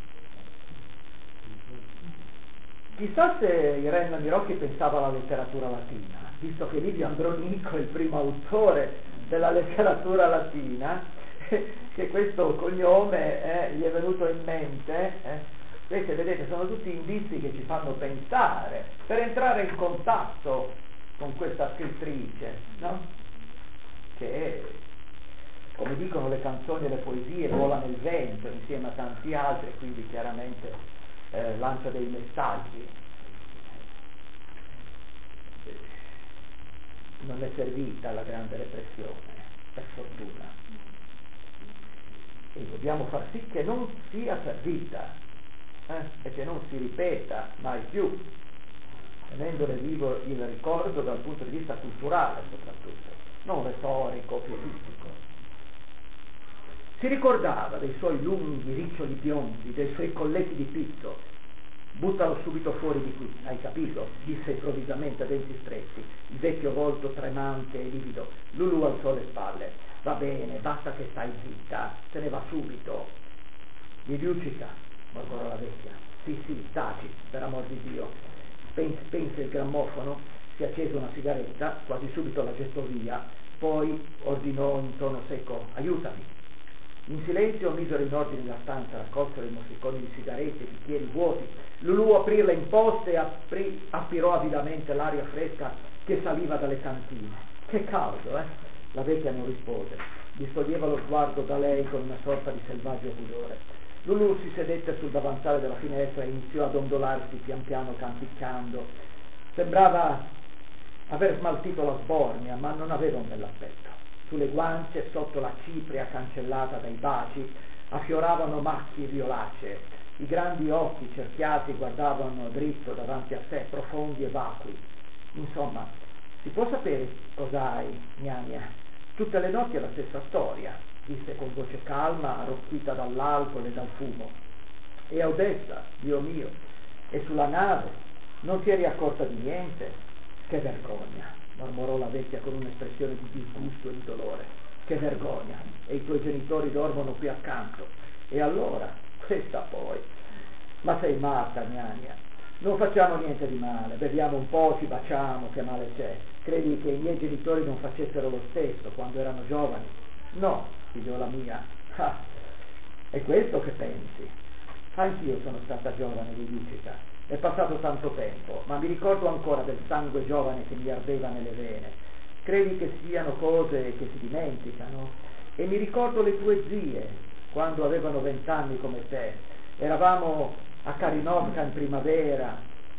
Chissà se Irene Mirocchi pensava alla letteratura latina, visto che Livio Andronico è il primo autore della letteratura latina, che questo cognome eh, gli è venuto in mente. Eh. Questi, vedete, sono tutti indizi che ci fanno pensare per entrare in contatto con questa scrittrice, no? Che, come dicono le canzoni e le poesie, vola nel vento insieme a tanti altri, quindi chiaramente Eh, lancia dei messaggi. Non è servita la grande repressione, per fortuna, e dobbiamo far sì che non sia servita eh, e che non si ripeta mai più, tenendone vivo il ricordo dal punto di vista culturale soprattutto, non retorico, pietistico. Si ricordava dei suoi lunghi riccioli biondi, dei suoi colletti di pizzo. Buttalo subito fuori di qui, hai capito? Disse improvvisamente a denti stretti, il vecchio volto tremante e livido. Lulù alzò le spalle. Va bene, basta che stai zitta, se ne va subito. Mi riuccica, mormorò la vecchia. Sì, sì, taci, per amor di Dio. Spense, spense il grammofono, si accese una sigaretta, quasi subito la gettò via, poi ordinò in tono secco, aiutami. In silenzio misero in ordine la stanza, raccolsero i mozziconi di sigarette, i bicchieri vuoti. Lulù aprì le imposte e aprì, aspirò avidamente l'aria fresca che saliva dalle cantine. Che caldo, eh? La vecchia non rispose. distoglieva lo sguardo da lei con una sorta di selvaggio pudore. Lulù si sedette sul davanzale della finestra e iniziò ad ondolarsi pian piano canticchiando. Sembrava aver smaltito la sbornia, ma non aveva un bell'aspetto. Sulle guance, sotto la cipria cancellata dai baci, affioravano macchie violacee. I grandi occhi cerchiati guardavano dritto davanti a sé, profondi e vacui. Insomma, si può sapere cosa hai, gnania? Tutte le notti è la stessa storia, disse con voce calma, arrocchita dall'alcol e dal fumo. E a Odessa, Dio mio, e sulla nave, non ti eri accorta di niente? Che vergogna, mormorò la vecchia con un'espressione di disgusto e di dolore. Che vergogna, e i tuoi genitori dormono qui accanto. E allora, questa poi. Ma sei matta, gnania. Non facciamo niente di male, beviamo un po', ci baciamo, che male c'è. Credi che i miei genitori non facessero lo stesso quando erano giovani? No, figliola mia. Ah, è questo che pensi? Anch'io sono stata giovane di Lucita. È passato tanto tempo, ma mi ricordo ancora del sangue giovane che mi ardeva nelle vene. Credi che siano cose che si dimenticano? E mi ricordo le tue zie, quando avevano vent'anni come te. Eravamo a Karinovka in primavera.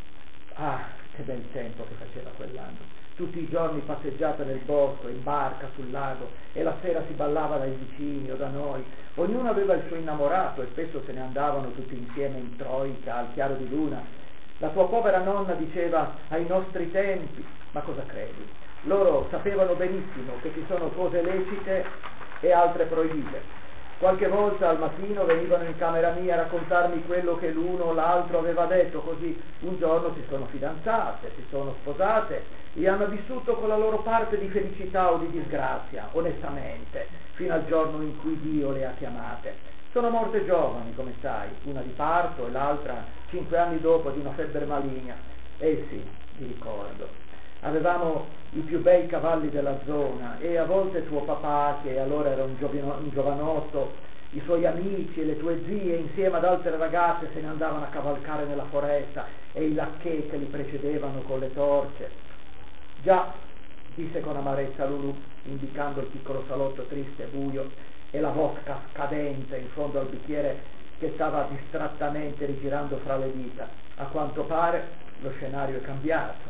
Ah, che bel tempo che faceva quell'anno. Tutti i giorni passeggiata nel bosco, in barca, sul lago, e la sera si ballava dai vicini o da noi. Ognuno aveva il suo innamorato e spesso se ne andavano tutti insieme in troika al chiaro di luna. La tua povera nonna diceva ai nostri tempi, ma cosa credi? Loro sapevano benissimo che ci sono cose lecite e altre proibite. Qualche volta al mattino venivano in camera mia a raccontarmi quello che l'uno o l'altro aveva detto, così un giorno si sono fidanzate, si sono sposate e hanno vissuto con la loro parte di felicità o di disgrazia, onestamente, fino al giorno in cui Dio le ha chiamate. Sono morte giovani, come sai, una di parto e l'altra cinque anni dopo di una febbre maligna. Eh sì, mi ricordo. Avevamo i più bei cavalli della zona e a volte tuo papà, che allora era un, giovino, un giovanotto, i suoi amici e le tue zie insieme ad altre ragazze se ne andavano a cavalcare nella foresta e i lacchè che li precedevano con le torce. Già, disse con amarezza Lulù, indicando il piccolo salotto triste e buio e la vodka scadente in fondo al bicchiere che stava distrattamente rigirando fra le dita. A quanto pare lo scenario è cambiato.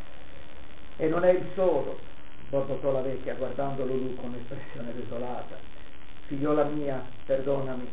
E non è il solo, borbottò la vecchia guardando Lulù con espressione desolata. Figliola mia, perdonami,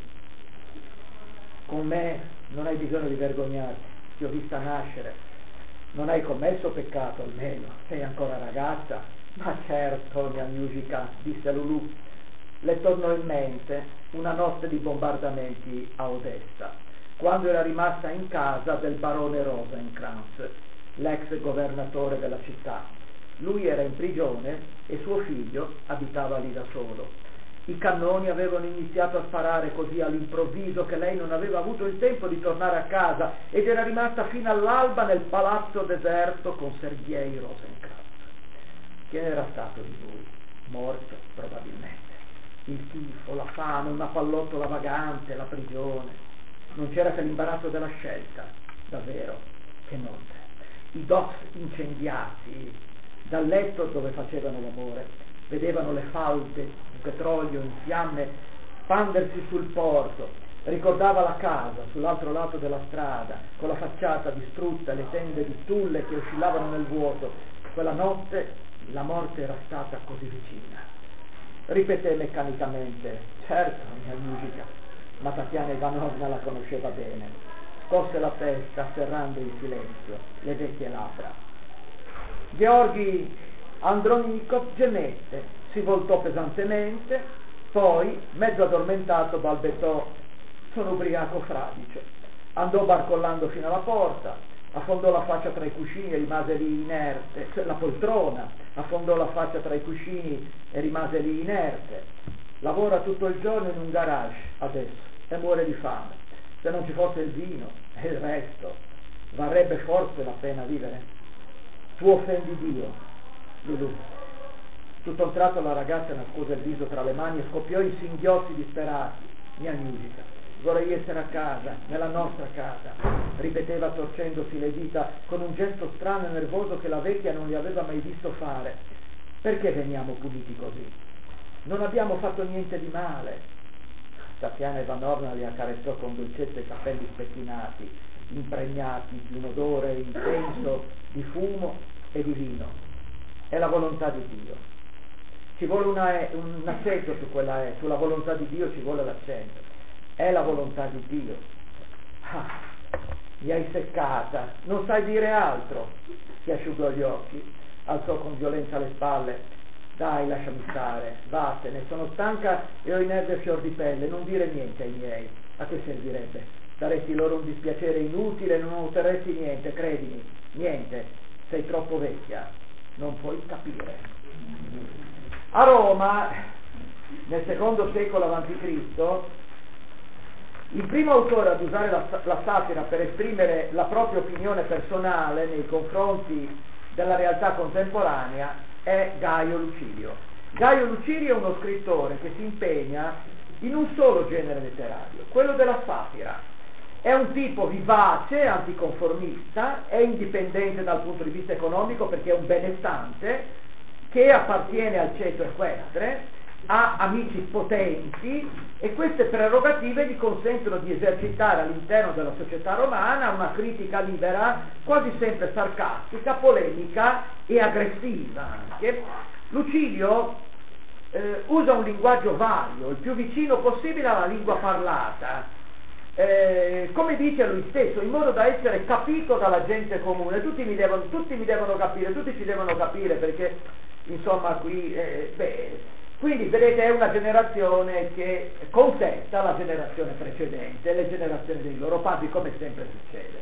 con me non hai bisogno di vergognarti, ti ho vista nascere, non hai commesso peccato almeno, sei ancora ragazza. Ma certo, mia Musica, disse Lulù. Le tornò in mente una notte di bombardamenti a Odessa, quando era rimasta in casa del barone Rosenkrantz, l'ex governatore della città. Lui era in prigione e suo figlio abitava lì da solo. I cannoni avevano iniziato a sparare così all'improvviso che lei non aveva avuto il tempo di tornare a casa ed era rimasta fino all'alba nel palazzo deserto con Sergei Rosenkrantz. Che era stato di lui? Morto, probabilmente. Il tifo, la fame, una pallottola vagante, la prigione. Non c'era che l'imbarazzo della scelta. Davvero, che notte. I docks incendiati. Dal letto dove facevano l'amore vedevano le falde di petrolio in fiamme spandersi sul porto. Ricordava la casa sull'altro lato della strada con la facciata distrutta e le tende di tulle che oscillavano nel vuoto. Quella notte la morte era stata così vicina. Ripeté meccanicamente: certo, mia Musica, ma Tatiana Ivanovna la conosceva bene. Scosse la testa afferrando in silenzio le vecchie labbra. Georgi Andronikov gemette, si voltò pesantemente, poi, mezzo addormentato, balbettò: sono ubriaco fradicio. Andò barcollando fino alla porta, affondò la faccia tra i cuscini e rimase lì inerte, cioè la poltrona, affondò la faccia tra i cuscini e rimase lì inerte. Lavora tutto il giorno in un garage adesso e muore di fame. Se non ci fosse il vino e il resto, varrebbe forse la pena vivere? Tu offendi Dio, Lulù. Tutto a un tratto la ragazza nascose il viso tra le mani e scoppiò in singhiozzi disperati. Mia Musica, vorrei essere a casa, nella nostra casa, ripeteva torcendosi le dita con un gesto strano e nervoso che la vecchia non gli aveva mai visto fare. Perché veniamo puniti così? non abbiamo fatto niente di male. Tatiana Ivanovna li accarezzò con dolcezza i capelli spettinati, impregnati di un odore intenso di fumo e di vino. È la volontà di Dio. Ci vuole una, un accento su quella è, sulla volontà di Dio ci vuole l'accento. È la volontà di Dio. Ah, mi hai seccata, non sai dire altro. Si asciugò gli occhi, alzò con violenza le spalle. Dai, lasciami stare, vattene, sono stanca e ho i nervi a fior di pelle, non dire niente ai miei. A che servirebbe? Daresti loro un dispiacere inutile, non otterresti niente, credimi, niente, sei troppo vecchia, non puoi capire. A Roma, nel secondo secolo avanti Cristo, il primo autore ad usare la, la satira per esprimere la propria opinione personale nei confronti della realtà contemporanea è Gaio Lucilio. Gaio Lucilio è uno scrittore che si impegna in un solo genere letterario, quello della satira. È un tipo vivace, anticonformista, è indipendente dal punto di vista economico perché è un benestante che appartiene al ceto equestre, ha amici potenti e queste prerogative gli consentono di esercitare all'interno della società romana una critica libera, quasi sempre sarcastica, polemica e aggressiva anche. Lucilio eh, usa un linguaggio vario, il più vicino possibile alla lingua parlata, eh, come dice lui stesso, in modo da essere capito dalla gente comune. Tutti mi devono, tutti mi devono capire, tutti ci devono capire perché insomma qui, eh, beh, quindi vedete è una generazione che contesta la generazione precedente, le generazioni dei loro padri, come sempre succede.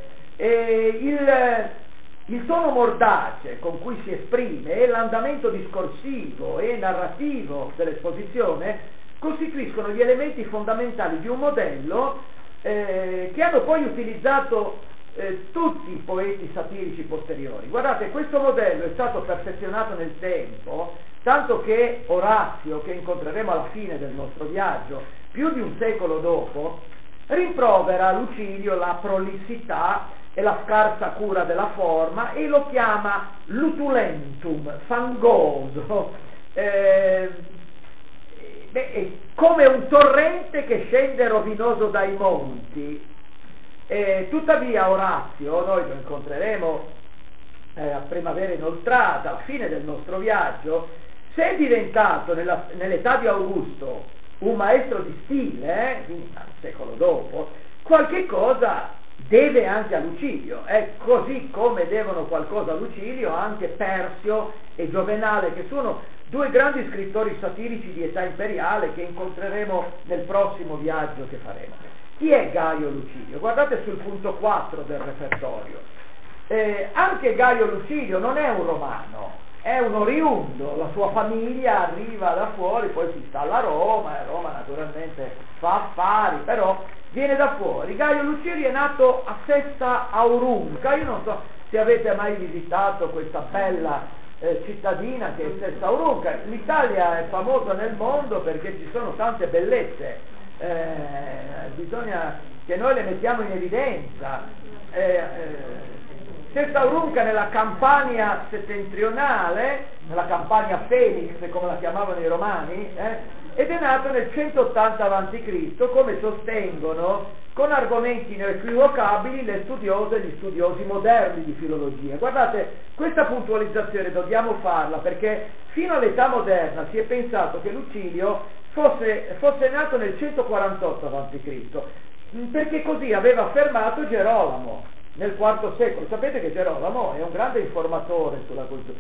E il, il tono mordace con cui si esprime e l'andamento discorsivo e narrativo dell'esposizione costituiscono gli elementi fondamentali di un modello eh, che hanno poi utilizzato eh, tutti i poeti satirici posteriori. Guardate, questo modello è stato perfezionato nel tempo, tanto che Orazio, che incontreremo alla fine del nostro viaggio, più di un secolo dopo, rimprovera a Lucilio la prolissità e la scarsa cura della forma e lo chiama lutulentum, fangoso, eh, beh, come un torrente che scende rovinoso dai monti. Eh, tuttavia Orazio, noi lo incontreremo eh, a primavera inoltrata, alla fine del nostro viaggio, se è diventato nella, nell'età di Augusto un maestro di stile, eh, quindi un secolo dopo, qualche cosa deve anche a Lucilio, eh, così come devono qualcosa a Lucilio anche Persio e Giovenale, che sono due grandi scrittori satirici di età imperiale che incontreremo nel prossimo viaggio che faremo. Chi è Gaio Lucilio? Guardate sul punto quattro del repertorio. Eh, anche Gaio Lucilio non è un romano, è un oriundo, la sua famiglia arriva da fuori, poi si installa a Roma, e Roma naturalmente fa affari, però viene da fuori. Gaio Lucilio è nato a Sesta Aurunca, io non so se avete mai visitato questa bella eh, cittadina che è Sesta Aurunca. L'Italia è famosa nel mondo perché ci sono tante bellezze, eh, bisogna che noi le mettiamo in evidenza. Eh, eh, Sesta Aurunca nella Campania settentrionale, nella Campania Felix come la chiamavano i romani, eh, ed è nato nel centottanta avanti Cristo, come sostengono con argomenti inequivocabili le studiose e gli studiosi moderni di filologia. Guardate, questa puntualizzazione dobbiamo farla perché fino all'età moderna si è pensato che Lucilio fosse, fosse nato nel centoquarantotto avanti Cristo, perché così aveva affermato Gerolamo nel quarto secolo. Sapete che Gerolamo è un grande informatore sulla cultura,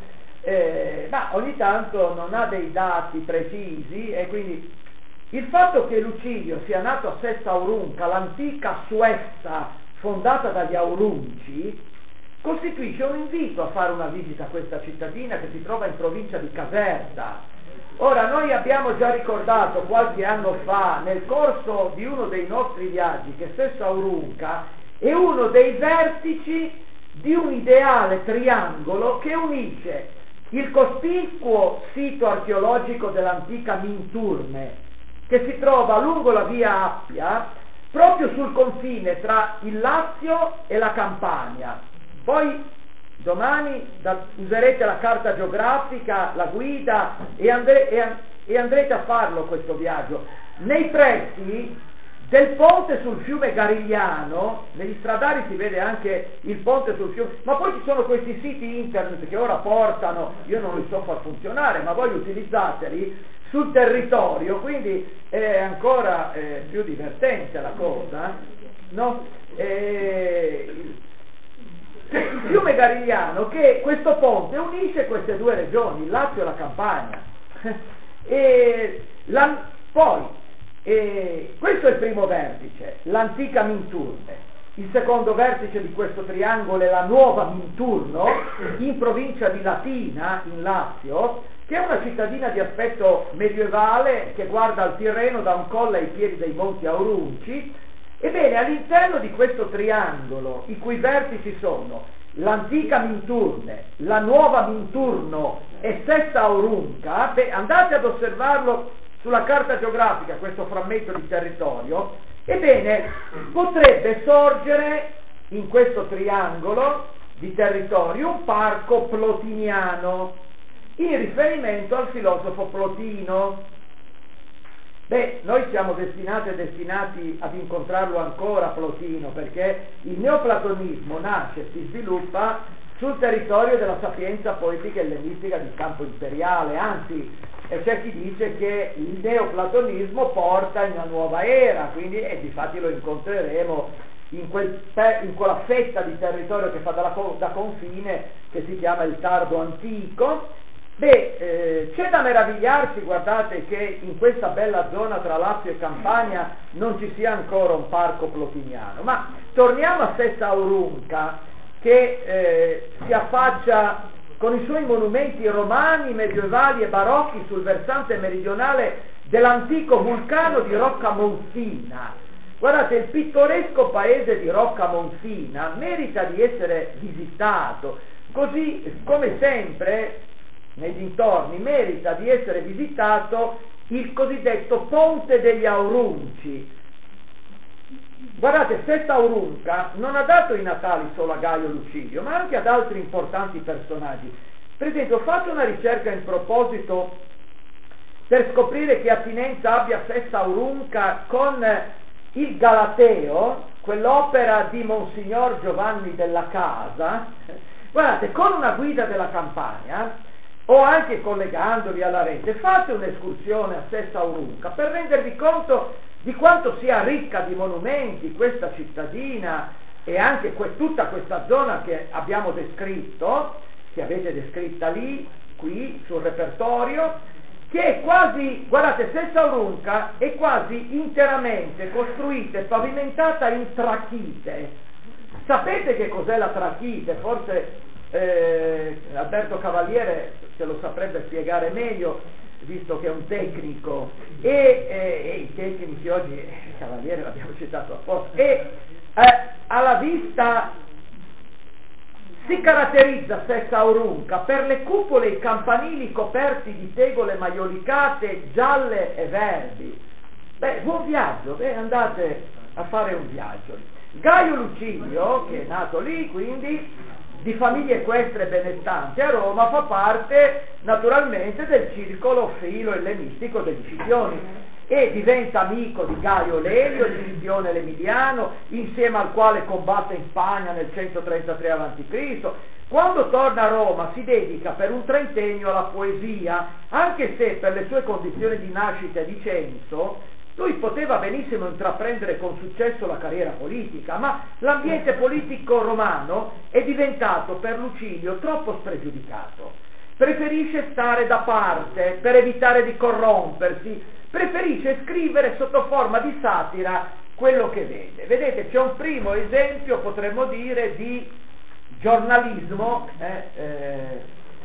eh, ma ogni tanto non ha dei dati precisi e quindi il fatto che Lucilio sia nato a Sesta Aurunca, l'antica Suessa fondata dagli Aurunci, costituisce un invito a fare una visita a questa cittadina che si trova in provincia di Caserta. Ora, noi abbiamo già ricordato qualche anno fa, nel corso di uno dei nostri viaggi, che Sesta Aurunca è uno dei vertici di un ideale triangolo che unisce il cospicuo sito archeologico dell'antica Minturne, che si trova lungo la via Appia, proprio sul confine tra il Lazio e la Campania. Poi domani da, userete la carta geografica, la guida, e, andre, e, e andrete a farlo questo viaggio, nei pressi del ponte sul fiume Garigliano. Negli stradali si vede anche il ponte sul fiume, ma poi ci sono questi siti internet che ora portano, io non li so far funzionare, ma voi utilizzateli sul territorio, quindi è ancora eh, più divertente la cosa, no? E, il fiume Garigliano, che questo ponte unisce queste due regioni, il Lazio e la Campania. E la, poi, e questo è il primo vertice, l'antica Minturne. Il secondo vertice di questo triangolo è la nuova Minturno, in provincia di Latina, in Lazio, che è una cittadina di aspetto medievale che guarda al Tirreno da un colle ai piedi dei Monti Aurunci. Ebbene, all'interno di questo triangolo, i cui vertici sono l'antica Minturne, la nuova Minturno e Sesta Aurunca, beh, andate ad osservarlo sulla carta geografica, questo frammento di territorio. Ebbene, potrebbe sorgere in questo triangolo di territorio un parco plotiniano, in riferimento al filosofo Plotino. Beh, noi siamo destinati e destinati ad incontrarlo ancora Plotino, perché il neoplatonismo nasce e si sviluppa sul territorio della sapienza poetica e ellenistica di campo imperiale, anzi, e c'è chi dice che il neoplatonismo porta in una nuova era, quindi, e difatti lo incontreremo in, quel, in quella fetta di territorio che fa da, da confine, che si chiama il tardo antico. Beh, eh, c'è da meravigliarsi, guardate, che in questa bella zona tra Lazio e Campania non ci sia ancora un parco plotiniano. Ma torniamo a Sesta Aurunca, che eh, si affaccia con i suoi monumenti romani, medievali e barocchi sul versante meridionale dell'antico vulcano di Rocca Monfina. Guardate, il pittoresco paese di Rocca Monfina merita di essere visitato, così come sempre nei dintorni merita di essere visitato il cosiddetto Ponte degli Aurunci. Guardate, Sesta Aurunca non ha dato i natali solo a Gaio Lucilio, ma anche ad altri importanti personaggi. Per esempio, ho fatto una ricerca in proposito per scoprire che attinenza abbia Sesta Aurunca con il Galateo, quell'opera di Monsignor Giovanni della Casa. Guardate, con una guida della Campania, o anche collegandovi alla rete, fate un'escursione a Sesta Aurunca per rendervi conto di quanto sia ricca di monumenti questa cittadina e anche que- tutta questa zona che abbiamo descritto, che avete descritta lì, qui sul repertorio, che è quasi, guardate, Sesta Aurunca è quasi interamente costruita e pavimentata in trachite. Sapete che cos'è la trachite? Forse eh, Alberto Cavaliere ce lo saprebbe spiegare meglio, visto che è un tecnico, e, e, e i tecnici oggi, eh, Cavaliere l'abbiamo citato apposta, e eh, alla vista si caratterizza Sesta Aurunca per le cupole e i campanili coperti di tegole maiolicate gialle e verdi. Beh, buon viaggio, beh, andate a fare un viaggio. Gaio Lucilio, che è nato lì, quindi di famiglie equestre benestanti a Roma, fa parte naturalmente del circolo filo-ellenistico degli Scipioni e diventa amico di Gaio Lelio, di Scipione l'Emiliano, insieme al quale combatte in Spagna nel centotrentatré avanti Cristo. Quando torna a Roma si dedica per un trentennio alla poesia, anche se per le sue condizioni di nascita e di censo lui poteva benissimo intraprendere con successo la carriera politica, ma l'ambiente politico romano è diventato per Lucilio troppo spregiudicato. Preferisce stare da parte per evitare di corrompersi, preferisce scrivere sotto forma di satira quello che vede. Vedete, c'è un primo esempio, potremmo dire, di giornalismo eh, eh,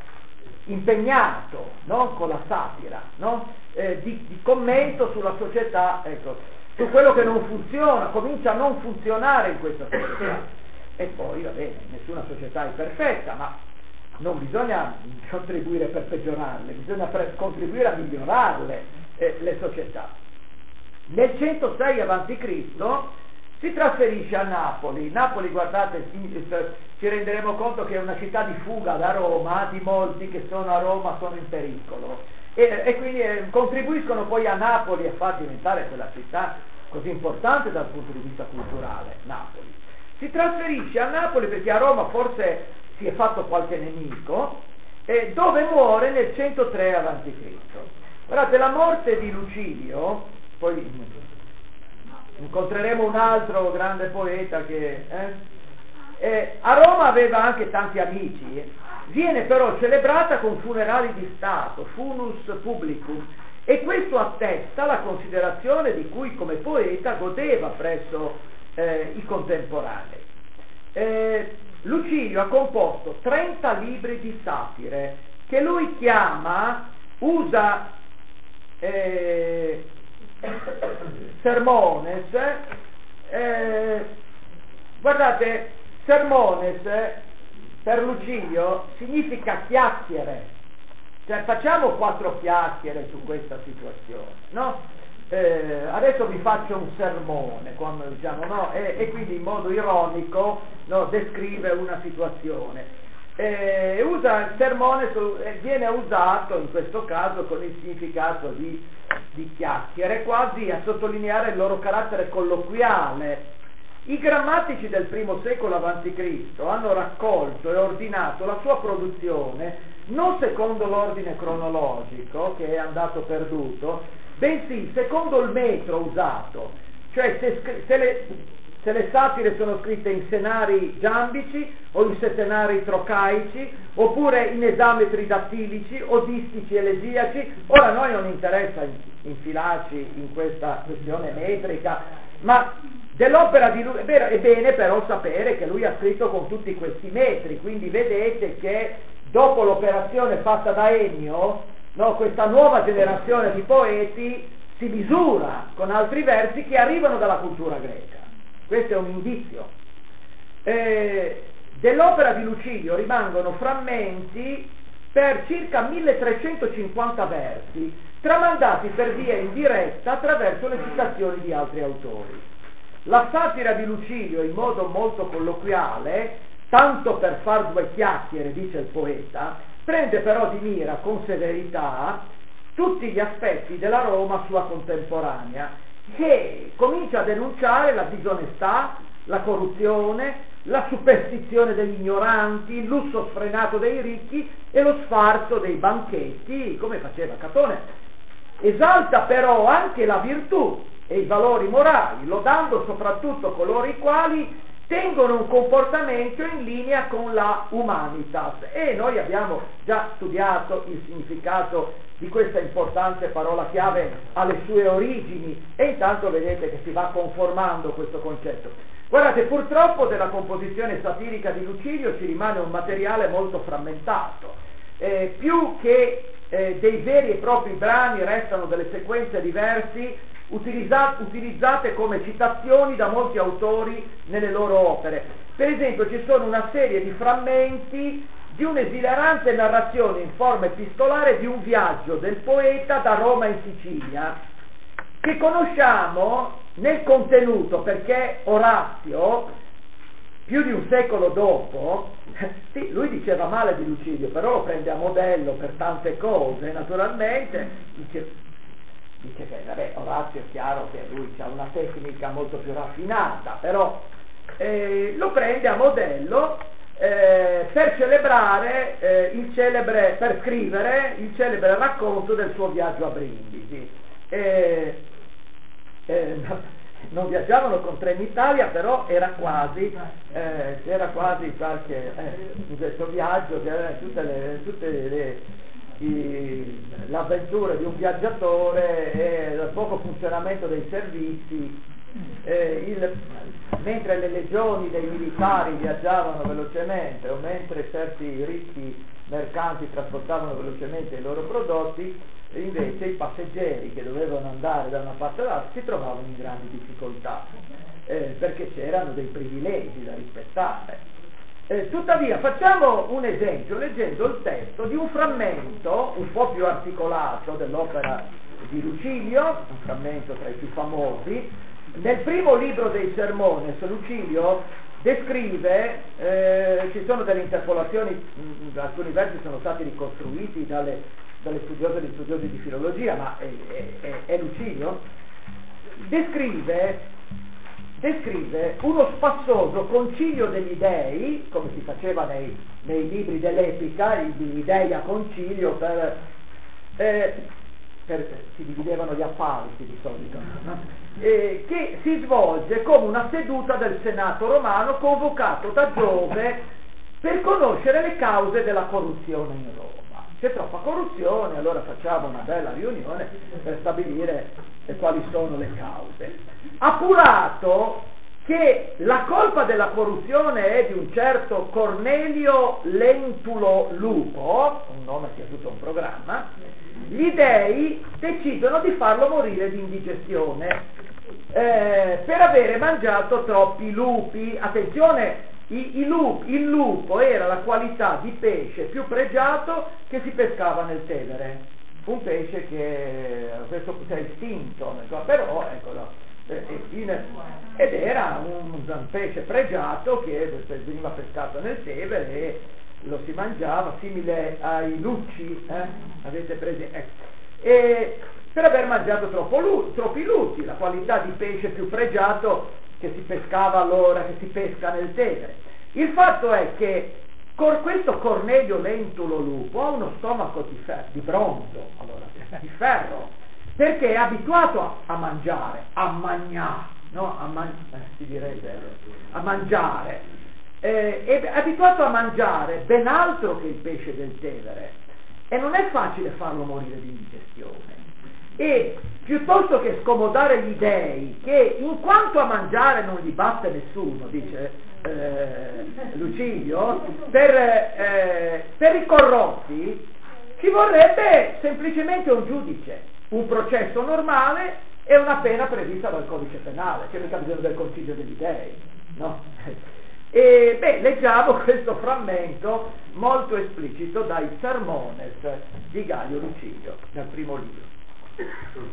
impegnato, no? Con la satira, no? Eh, di, di commento sulla società, ecco, su quello che non funziona, comincia a non funzionare in questa società. E poi, va bene, nessuna società è perfetta, ma non bisogna contribuire per peggiorarle, bisogna pre- contribuire a migliorarle eh, le società. Nel centosei avanti Cristo si trasferisce a Napoli. Napoli, guardate, ci renderemo conto che è una città di fuga da Roma, di molti che sono a Roma sono in pericolo. e, e quindi eh, contribuiscono poi a Napoli a far diventare quella città così importante dal punto di vista culturale, Napoli. Si trasferisce a Napoli perché a Roma forse si è fatto qualche nemico, eh, dove muore nel centotré avanti Cristo. Guardate, la morte di Lucilio, poi incontreremo un altro grande poeta che eh, eh, a Roma aveva anche tanti amici, eh. Viene però celebrata con funerali di Stato, funus publicum, e questo attesta la considerazione di cui come poeta godeva presso eh, i contemporanei. Eh, Lucilio ha composto trenta libri di satire che lui chiama, usa eh, sermones, eh, guardate, sermones per Lucilio significa chiacchiere, cioè facciamo quattro chiacchiere su questa situazione, no? Eh, adesso vi faccio un sermone, quando diciamo, no? E, e quindi in modo ironico, no, descrive una situazione. Eh, usa il sermone, su, eh, viene usato in questo caso con il significato di, di chiacchiere, quasi a sottolineare il loro carattere colloquiale. I grammatici del primo secolo avanti Cristo hanno raccolto e ordinato la sua produzione non secondo l'ordine cronologico, che è andato perduto, bensì secondo il metro usato, cioè se, se, le, se le satire sono scritte in senari giambici o in settenari trocaici, oppure in esametri dattilici o distici elesiaci. Ora a noi non interessa infilarci in questa questione metrica, ma dell'opera di lui è bene però sapere che lui ha scritto con tutti questi metri, quindi vedete che dopo l'operazione fatta da Ennio, no, questa nuova generazione di poeti si misura con altri versi che arrivano dalla cultura greca. Questo è un indizio. Eh, dell'opera di Lucilio rimangono frammenti per circa milletrecentocinquanta versi, tramandati per via indiretta attraverso le citazioni di altri autori. La satira di Lucilio, in modo molto colloquiale, tanto per far due chiacchiere, dice il poeta, prende però di mira con severità tutti gli aspetti della Roma sua contemporanea, che comincia a denunciare la disonestà, la corruzione, la superstizione degli ignoranti, il lusso sfrenato dei ricchi e lo sfarzo dei banchetti, come faceva Catone. Esalta però anche la virtù e i valori morali, lodando soprattutto coloro i quali tengono un comportamento in linea con la humanitas, e noi abbiamo già studiato il significato di questa importante parola chiave alle sue origini, e intanto vedete che si va conformando questo concetto. Guardate, purtroppo della composizione satirica di Lucilio ci rimane un materiale molto frammentato, eh, più che eh, dei veri e propri brani restano delle sequenze di versi utilizzate, utilizzate come citazioni da molti autori nelle loro opere. Per esempio ci sono una serie di frammenti di un'esilarante narrazione in forma epistolare di un viaggio del poeta da Roma in Sicilia, che conosciamo nel contenuto perché Orazio, più di un secolo dopo, sì, lui diceva male di Lucilio, però lo prende a modello per tante cose, naturalmente, dice, dice che vabbè, Orazio è chiaro che lui ha una tecnica molto più raffinata, però eh, lo prende a modello eh, per celebrare eh, il celebre, per scrivere il celebre racconto del suo viaggio a Brindisi. Eh, eh, non viaggiavano con Trenitalia, però era quasi, eh, c'era quasi qualche, eh, in questo viaggio, c'erano tutte le, tutte le, i, l'avventura di un viaggiatore e il poco funzionamento dei servizi, eh, il, mentre le legioni dei militari viaggiavano velocemente o mentre certi ricchi mercanti trasportavano velocemente i loro prodotti, e invece i passeggeri che dovevano andare da una parte all'altra si trovavano in grandi difficoltà, eh, perché c'erano dei privilegi da rispettare. Eh, tuttavia facciamo un esempio leggendo il testo di un frammento un po' più articolato dell'opera di Lucilio, un frammento tra i più famosi. Nel primo libro dei Sermones Lucilio descrive, eh, ci sono delle interpolazioni, mh, alcuni versi sono stati ricostruiti dalle dalle studiose e degli studiosi di filologia, ma è, è, è Lucilio, descrive, descrive uno spassoso concilio degli dei, come si faceva nei, nei libri dell'epica, gli dei a concilio per... Eh, per, si dividevano gli appalti di solito, no? eh, che si svolge come una seduta del Senato romano convocato da Giove per conoscere le cause della corruzione in Roma. C'è troppa corruzione, allora facciamo una bella riunione per stabilire eh, quali sono le cause. Appurato che la colpa della corruzione è di un certo Cornelio Lentulo Lupo, un nome che ha tutto un programma, gli dei decidono di farlo morire di indigestione eh, per avere mangiato troppi lupi. Attenzione, i, i lupi, il lupo era la qualità di pesce più pregiato che si pescava nel Tevere, un pesce che adesso è estinto, però eccolo, ed era un, un pesce pregiato che veniva pescato nel Tevere e lo si mangiava, simile ai lucci, eh? Avete preso? Ecco. E per aver mangiato troppo lu- troppi luci, la qualità di pesce più pregiato che si pescava allora, che si pesca nel Tevere. Il fatto è che cor- questo Cornelio Lentulo Lupo ha uno stomaco di, fer- di bronzo, allora, di ferro, perché è abituato a, a mangiare, a magnà, no? A man- eh, si direbbe, a mangiare. Eh, è abituato a mangiare ben altro che il pesce del Tevere e non è facile farlo morire di indigestione, e piuttosto che scomodare gli dei, che in quanto a mangiare non gli batte nessuno, dice eh, Lucilio, per, eh, per i corrotti ci vorrebbe semplicemente un giudice, un processo normale e una pena prevista dal codice penale, che mica bisogno del consiglio degli dei, no? E beh, leggiamo questo frammento molto esplicito dai Sermones di Gaio Lucilio, nel primo libro.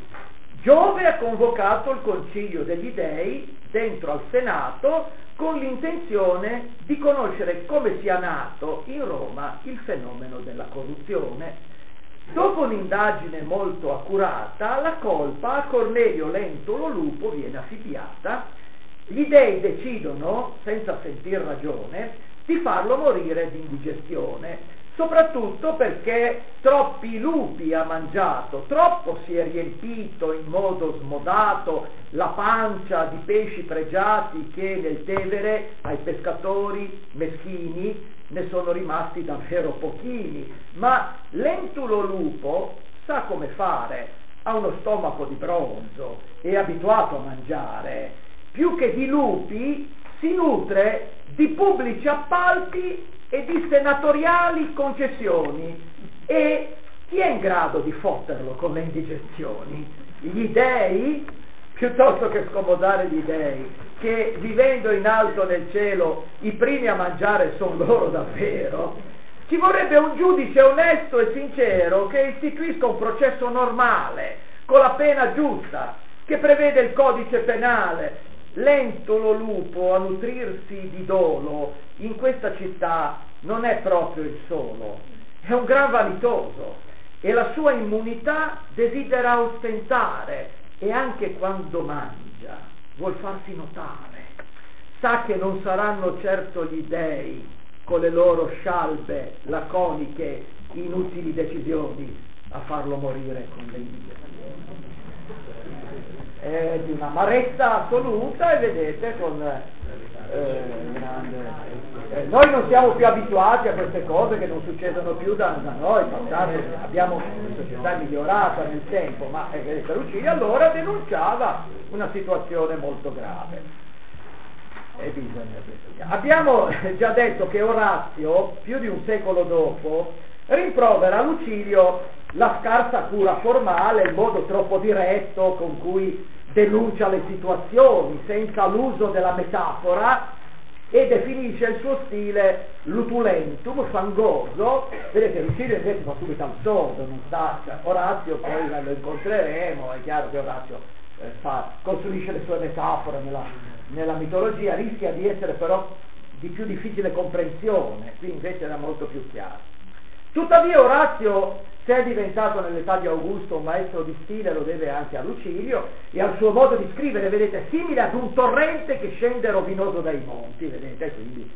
Giove ha convocato il concilio degli dei dentro al Senato con l'intenzione di conoscere come sia nato in Roma il fenomeno della corruzione. Dopo un'indagine molto accurata, la colpa a Cornelio Lentulo Lupo viene affibbiata. Gli dei decidono, senza sentir ragione, di farlo morire di indigestione, soprattutto perché troppi lupi ha mangiato, troppo si è riempito in modo smodato la pancia di pesci pregiati che nel Tevere ai pescatori meschini ne sono rimasti davvero pochini, ma Lentulo Lupo sa come fare, ha uno stomaco di bronzo, è abituato a mangiare. Più che di lupi si nutre di pubblici appalti e di senatoriali concessioni. E chi è in grado di fotterlo con le indigestioni? Gli dei? Piuttosto che scomodare gli dei, che vivendo in alto nel cielo i primi a mangiare sono loro davvero, ci vorrebbe un giudice onesto e sincero che istituisca un processo normale, con la pena giusta, che prevede il codice penale. Lentulo Lupo a nutrirsi di dolo in questa città non è proprio il solo, è un gran vanitoso e la sua immunità desidera ostentare, e anche quando mangia vuol farsi notare. Sa che non saranno certo gli dei con le loro scialbe laconiche inutili decisioni a farlo morire con le indigestioni. È di un'amarezza assoluta, e vedete con eh, grande eh, noi non siamo più abituati a queste cose che non succedono più da, da noi, passate, abbiamo una società migliorata nel tempo, ma eh, vedete, Lucilio allora denunciava una situazione molto grave. E bisogna abbiamo già detto che Orazio, più di un secolo dopo, rimprovera a Lucilio la scarsa cura formale, il modo troppo diretto con cui denuncia le situazioni senza l'uso della metafora, e definisce il suo stile lutulentum, fangoso. Vedete, Lucilio invece fa subito al sordo, non sta, cioè, Orazio poi lo incontreremo, è chiaro che Orazio eh, fa, costruisce le sue metafore nella, nella mitologia, rischia di essere però di più difficile comprensione, qui invece era molto più chiaro. Tuttavia Orazio Se è diventato nell'età di Augusto un maestro di stile lo deve anche a Lucilio e al suo modo di scrivere, vedete, simile ad un torrente che scende rovinoso dai monti, vedete, quindi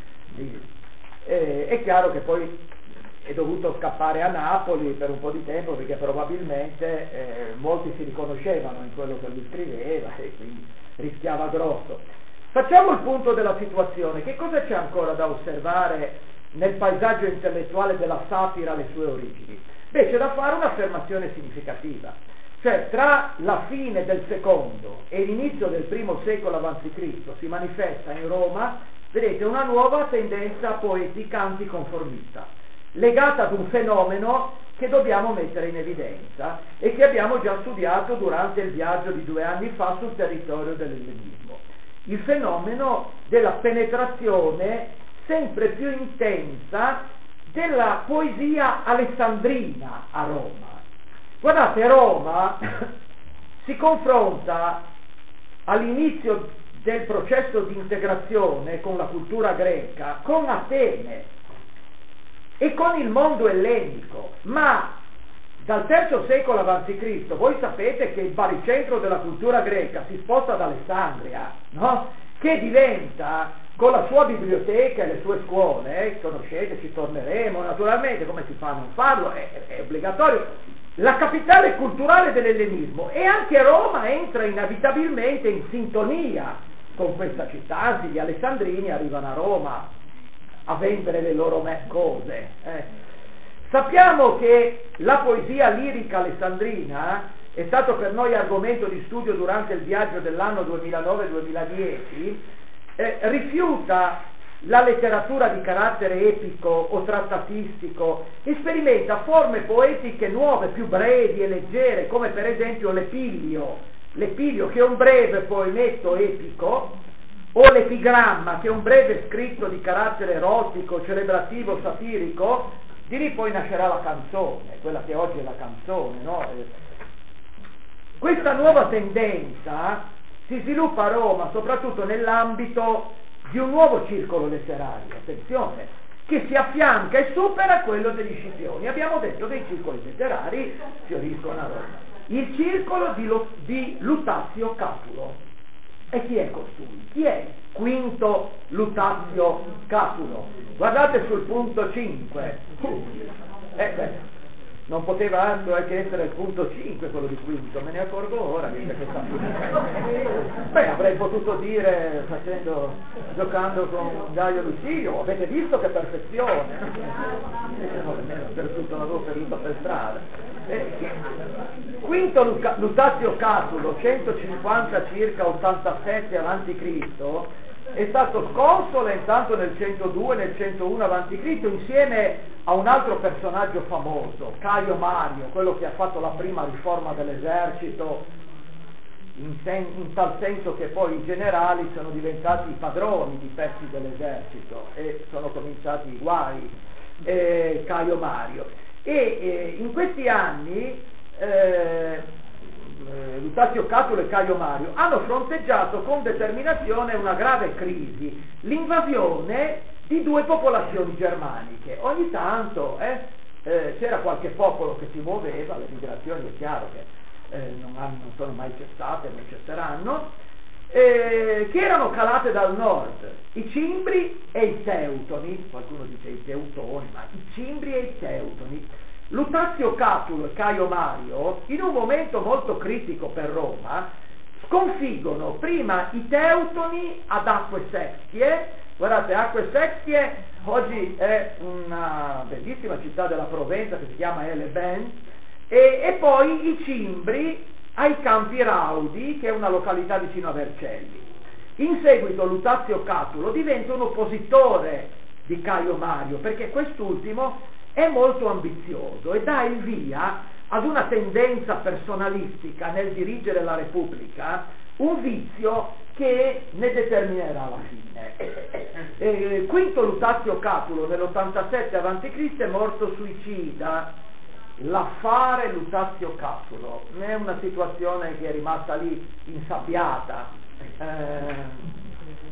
eh, è chiaro che poi è dovuto scappare a Napoli per un po' di tempo perché probabilmente eh, molti si riconoscevano in quello che lui scriveva e quindi rischiava grosso. Facciamo il punto della situazione. Che cosa c'è ancora da osservare nel paesaggio intellettuale della satira alle sue origini? Beh, c'è da fare un'affermazione significativa, cioè tra la fine del secondo e l'inizio del primo secolo avanti Cristo si manifesta in Roma, vedete, una nuova tendenza poetica anticonformista, legata ad un fenomeno che dobbiamo mettere in evidenza e che abbiamo già studiato durante il viaggio di due anni fa sul territorio dell'ellenismo, il fenomeno della penetrazione sempre più intensa della poesia alessandrina a Roma. Guardate, Roma si confronta all'inizio del processo di integrazione con la cultura greca, con Atene e con il mondo ellenico, ma dal terzo secolo avanti Cristo voi sapete che il baricentro della cultura greca si sposta ad Alessandria, no? Che diventa, con la sua biblioteca e le sue scuole, eh, conoscete, ci torneremo, naturalmente, come si fa a non farlo, è, è obbligatorio, la capitale culturale dell'ellenismo, e anche Roma entra inevitabilmente in sintonia con questa città, anzi gli alessandrini arrivano a Roma a vendere le loro cose. Eh. Sappiamo che la poesia lirica alessandrina è stato per noi argomento di studio durante il viaggio dell'anno duemilanove duemiladieci, eh, rifiuta la letteratura di carattere epico o trattatistico e sperimenta forme poetiche nuove, più brevi e leggere, come per esempio l'epilio, l'epilio che è un breve poemetto epico, o l'epigramma che è un breve scritto di carattere erotico, celebrativo, satirico. Di lì poi nascerà la canzone, quella che oggi è la canzone, no? Questa nuova tendenza si sviluppa a Roma soprattutto nell'ambito di un nuovo circolo letterario, attenzione, che si affianca e supera quello degli Scipioni. Abbiamo detto che i circoli letterari fioriscono a Roma. Il circolo di, Lo, di Lutazio Catulo. E chi è costui? Chi è Quinto Lutazio Catulo? Guardate sul punto cinque. Uh, eh, beh, non poteva altro che essere il punto cinque quello di Quinto, me ne accorgo ora che che sta finendo. Beh, avrei potuto dire facendo, giocando con Gaio Lucilio, avete visto che perfezione, perduto, l'avevo perduto per strada. Eh, Quinto Lutazio Catulo, centocinquanta circa ottantasette avanti Cristo, è stato console intanto nel centodue, nel centouno avanti Cristo, insieme a un altro personaggio famoso, Caio Mario, quello che ha fatto la prima riforma dell'esercito, in, sen- in tal senso che poi i generali sono diventati i padroni di pezzi dell'esercito e sono cominciati i guai, eh, Caio Mario. E eh, in questi anni eh, Lutazio Catulo e Caio Mario hanno fronteggiato con determinazione una grave crisi, l'invasione di due popolazioni germaniche. Ogni tanto eh, eh, c'era qualche popolo che si muoveva, le migrazioni è chiaro che eh, non, hanno, non sono mai cessate, non cesseranno, eh, che erano calate dal nord, i Cimbri e i Teutoni, qualcuno dice i Teutoni, ma i Cimbri e i Teutoni. Lutazio Catulo e Caio Mario, in un momento molto critico per Roma, sconfiggono prima i Teutoni ad Acque Sextie. Guardate, Acque Sextie oggi è una bellissima città della Provenza che si chiama Eleben, e, e poi i Cimbri ai Campi Raudi, che è una località vicino a Vercelli. In seguito Lutazio Catulo diventa un oppositore di Caio Mario, perché quest'ultimo è molto ambizioso e dà il via ad una tendenza personalistica nel dirigere la Repubblica, un vizio che ne determinerà la fine. Eh, Quinto Lutazio Catulo nell'ottantasette avanti Cristo è morto suicida. L'affare Lutazio Catulo è una situazione che è rimasta lì insabbiata. Eh,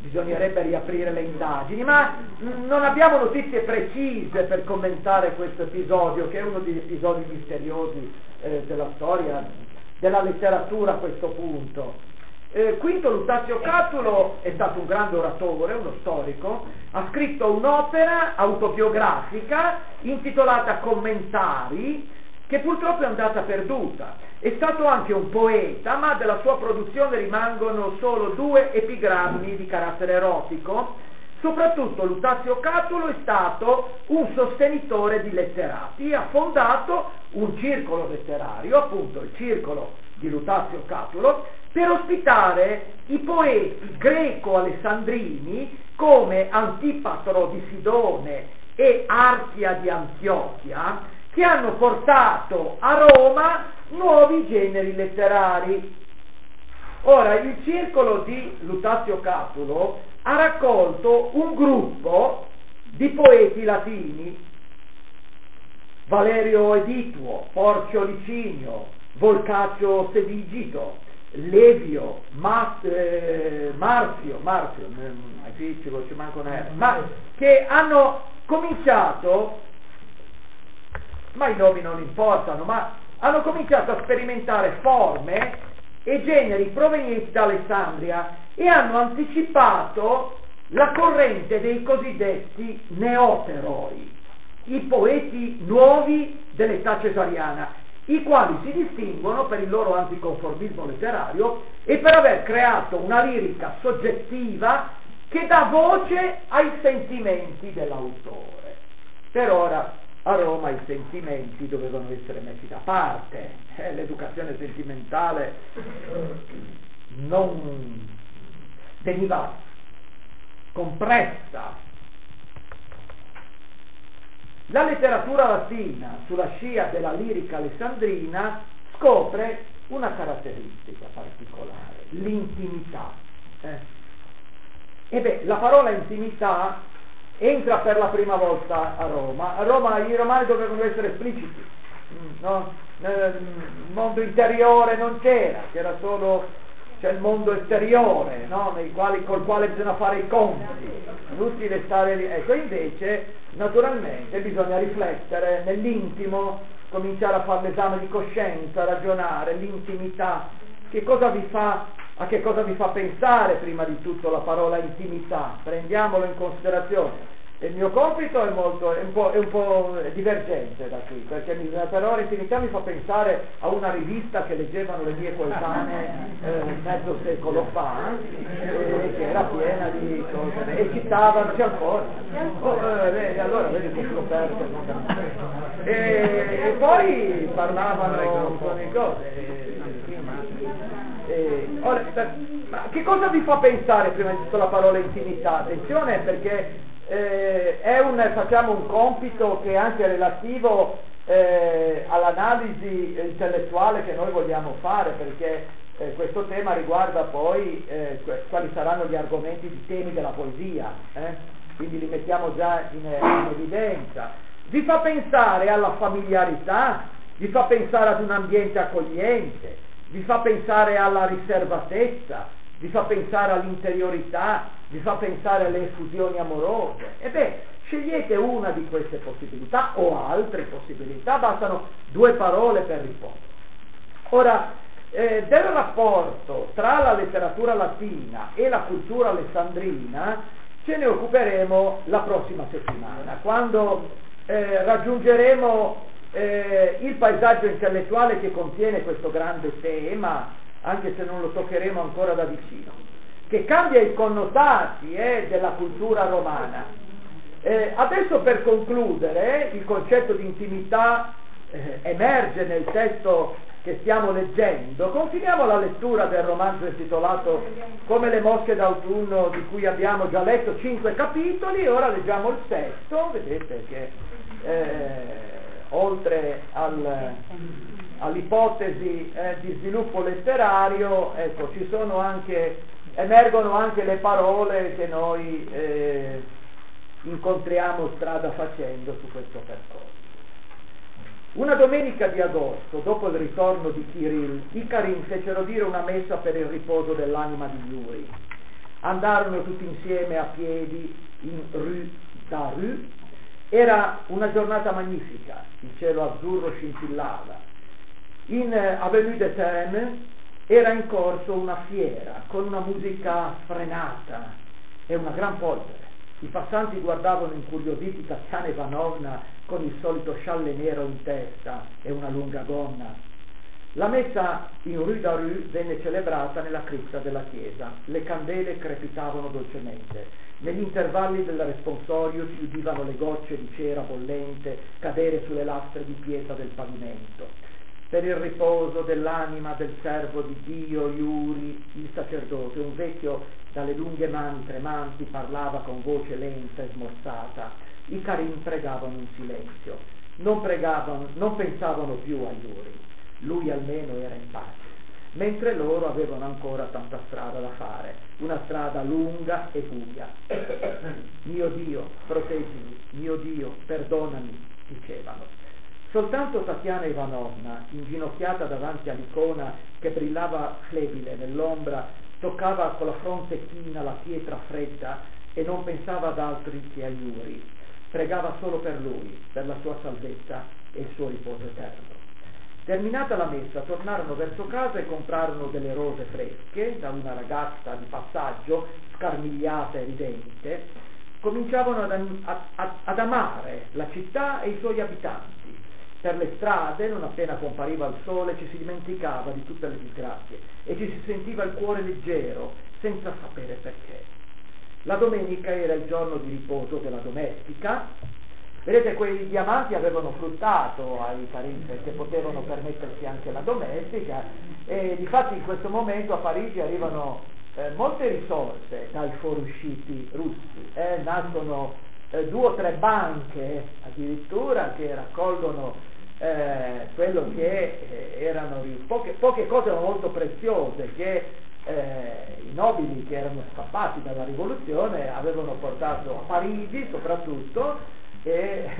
bisognerebbe riaprire le indagini, ma mh, non abbiamo notizie precise per commentare questo episodio, che è uno degli episodi misteriosi eh, della storia, della letteratura a questo punto. Eh, Quinto Lutazio Catulo è stato un grande oratore, uno storico, ha scritto un'opera autobiografica intitolata Commentari, che purtroppo è andata perduta. È stato anche un poeta, ma della sua produzione rimangono solo due epigrammi di carattere erotico. Soprattutto Lutazio Catulo è stato un sostenitore di letterati, ha fondato un circolo letterario, appunto il circolo di Lutazio Catulo, per ospitare i poeti greco-alessandrini come Antipatro di Sidone e Archia di Antiochia, che hanno portato a Roma nuovi generi letterari. Ora, il circolo di Lutazio Catulo ha raccolto un gruppo di poeti latini: Valerio Edituo, Porcio Licinio, Volcaccio Sedigito, Levio, Ma, eh, Marzio, Marzio, eh, qui ci, ci manca una R, ma che hanno cominciato, ma i nomi non importano, ma hanno cominciato a sperimentare forme e generi provenienti da Alessandria e hanno anticipato la corrente dei cosiddetti neoteroi, i poeti nuovi dell'età cesariana, i quali si distinguono per il loro anticonformismo letterario e per aver creato una lirica soggettiva che dà voce ai sentimenti dell'autore. Per ora a Roma i sentimenti dovevano essere messi da parte, eh, l'educazione sentimentale non veniva compressa. La letteratura latina, sulla scia della lirica alessandrina, scopre una caratteristica particolare: l'intimità. Eh? E beh, la parola intimità entra per la prima volta a Roma. A Roma i romani dovevano essere espliciti, no? Il mondo interiore non c'era, c'era solo c'è il mondo esteriore, no? Nei quali, col quale bisogna fare i conti, inutile stare lì. Ecco, invece naturalmente bisogna riflettere nell'intimo, cominciare a fare l'esame di coscienza, ragionare, l'intimità, che cosa vi fa, a che cosa vi fa pensare prima di tutto la parola intimità, prendiamolo in considerazione. Il mio compito è, molto, è, un po', è un po' divergente da qui, perché la parola intimità mi fa pensare a una rivista che leggevano le mie coetanee eh, mezzo secolo fa, eh, che era piena di cose, e citavano, c'è ancora, oh, eh, e allora vedi che ho scoperto, e, e poi parlavano con le cose, e, quindi, e, ora, ma che cosa vi fa pensare prima di tutto la parola intimità? Attenzione, perché Eh, è un, facciamo un compito che è anche relativo eh, all'analisi intellettuale che noi vogliamo fare, perché eh, questo tema riguarda poi eh, quali saranno gli argomenti di temi della poesia, eh? Quindi li mettiamo già in, in evidenza. Vi fa pensare alla familiarità, vi fa pensare ad un ambiente accogliente, vi fa pensare alla riservatezza, vi fa pensare all'interiorità, vi fa pensare alle effusioni amorose. E beh, scegliete una di queste possibilità o altre possibilità, bastano due parole per rispondere. Ora, eh, del rapporto tra la letteratura latina e la cultura alessandrina ce ne occuperemo la prossima settimana, quando eh, raggiungeremo eh, il paesaggio intellettuale che contiene questo grande tema, anche se non lo toccheremo ancora da vicino, che cambia i connotati eh, della cultura romana. Eh, adesso, per concludere, il concetto di intimità eh, emerge nel testo che stiamo leggendo. Continuiamo la lettura del romanzo intitolato Come le mosche d'autunno, di cui abbiamo già letto cinque capitoli, e ora leggiamo il sesto. Vedete che eh, oltre al, all'ipotesi eh, di sviluppo letterario, ecco, ci sono anche emergono anche le parole che noi eh, incontriamo strada facendo su questo percorso. Una domenica di agosto, dopo il ritorno di Kirill, i Karim fecero dire una messa per il riposo dell'anima di Yuri. andarono tutti insieme a piedi in Rue d'Aru. Era una giornata magnifica, il cielo azzurro scintillava. In Avenue de Terme era in corso una fiera con una musica sfrenata e una gran polvere. I passanti guardavano incuriositi Tatiana Ivanovna con il solito scialle nero in testa e una lunga gonna. La messa in Rue d'Aru venne celebrata nella cripta della chiesa. Le candele crepitavano dolcemente. Negli intervalli del responsorio si udivano le gocce di cera bollente cadere sulle lastre di pietra del pavimento. Per il riposo dell'anima del servo di Dio Iuri, il sacerdote, un vecchio dalle lunghe mani tremanti, parlava con voce lenta e smorzata. I Karim pregavano in silenzio. Non pregavano, non pensavano più a Iuri. Lui almeno era in pace, mentre loro avevano ancora tanta strada da fare, una strada lunga e buia. Mio Dio, proteggimi, mio Dio, perdonami, dicevano. Soltanto Tatiana Ivanovna, inginocchiata davanti all'icona che brillava flebile nell'ombra, toccava con la fronte china la pietra fredda e non pensava ad altri che a Iuri. Pregava solo per lui, per la sua salvezza e il suo riposo eterno. Terminata la messa, tornarono verso casa e comprarono delle rose fresche da una ragazza di passaggio, scarmigliata e ridente. Cominciavano ad, ad, ad amare la città e i suoi abitanti. Per le strade, non appena compariva il sole, ci si dimenticava di tutte le disgrazie e ci si sentiva il cuore leggero, senza sapere perché. La domenica era il giorno di riposo della domestica. Vedete, quei diamanti avevano fruttato ai Karim perché potevano permettersi anche la domestica, e difatti in questo momento a Parigi arrivano eh, molte risorse dai fuoriusciti russi, eh, nascono eh, due o tre banche addirittura che raccolgono eh, quello che eh, erano poche, poche cose molto preziose che eh, i nobili che erano scappati dalla rivoluzione avevano portato a Parigi soprattutto. E,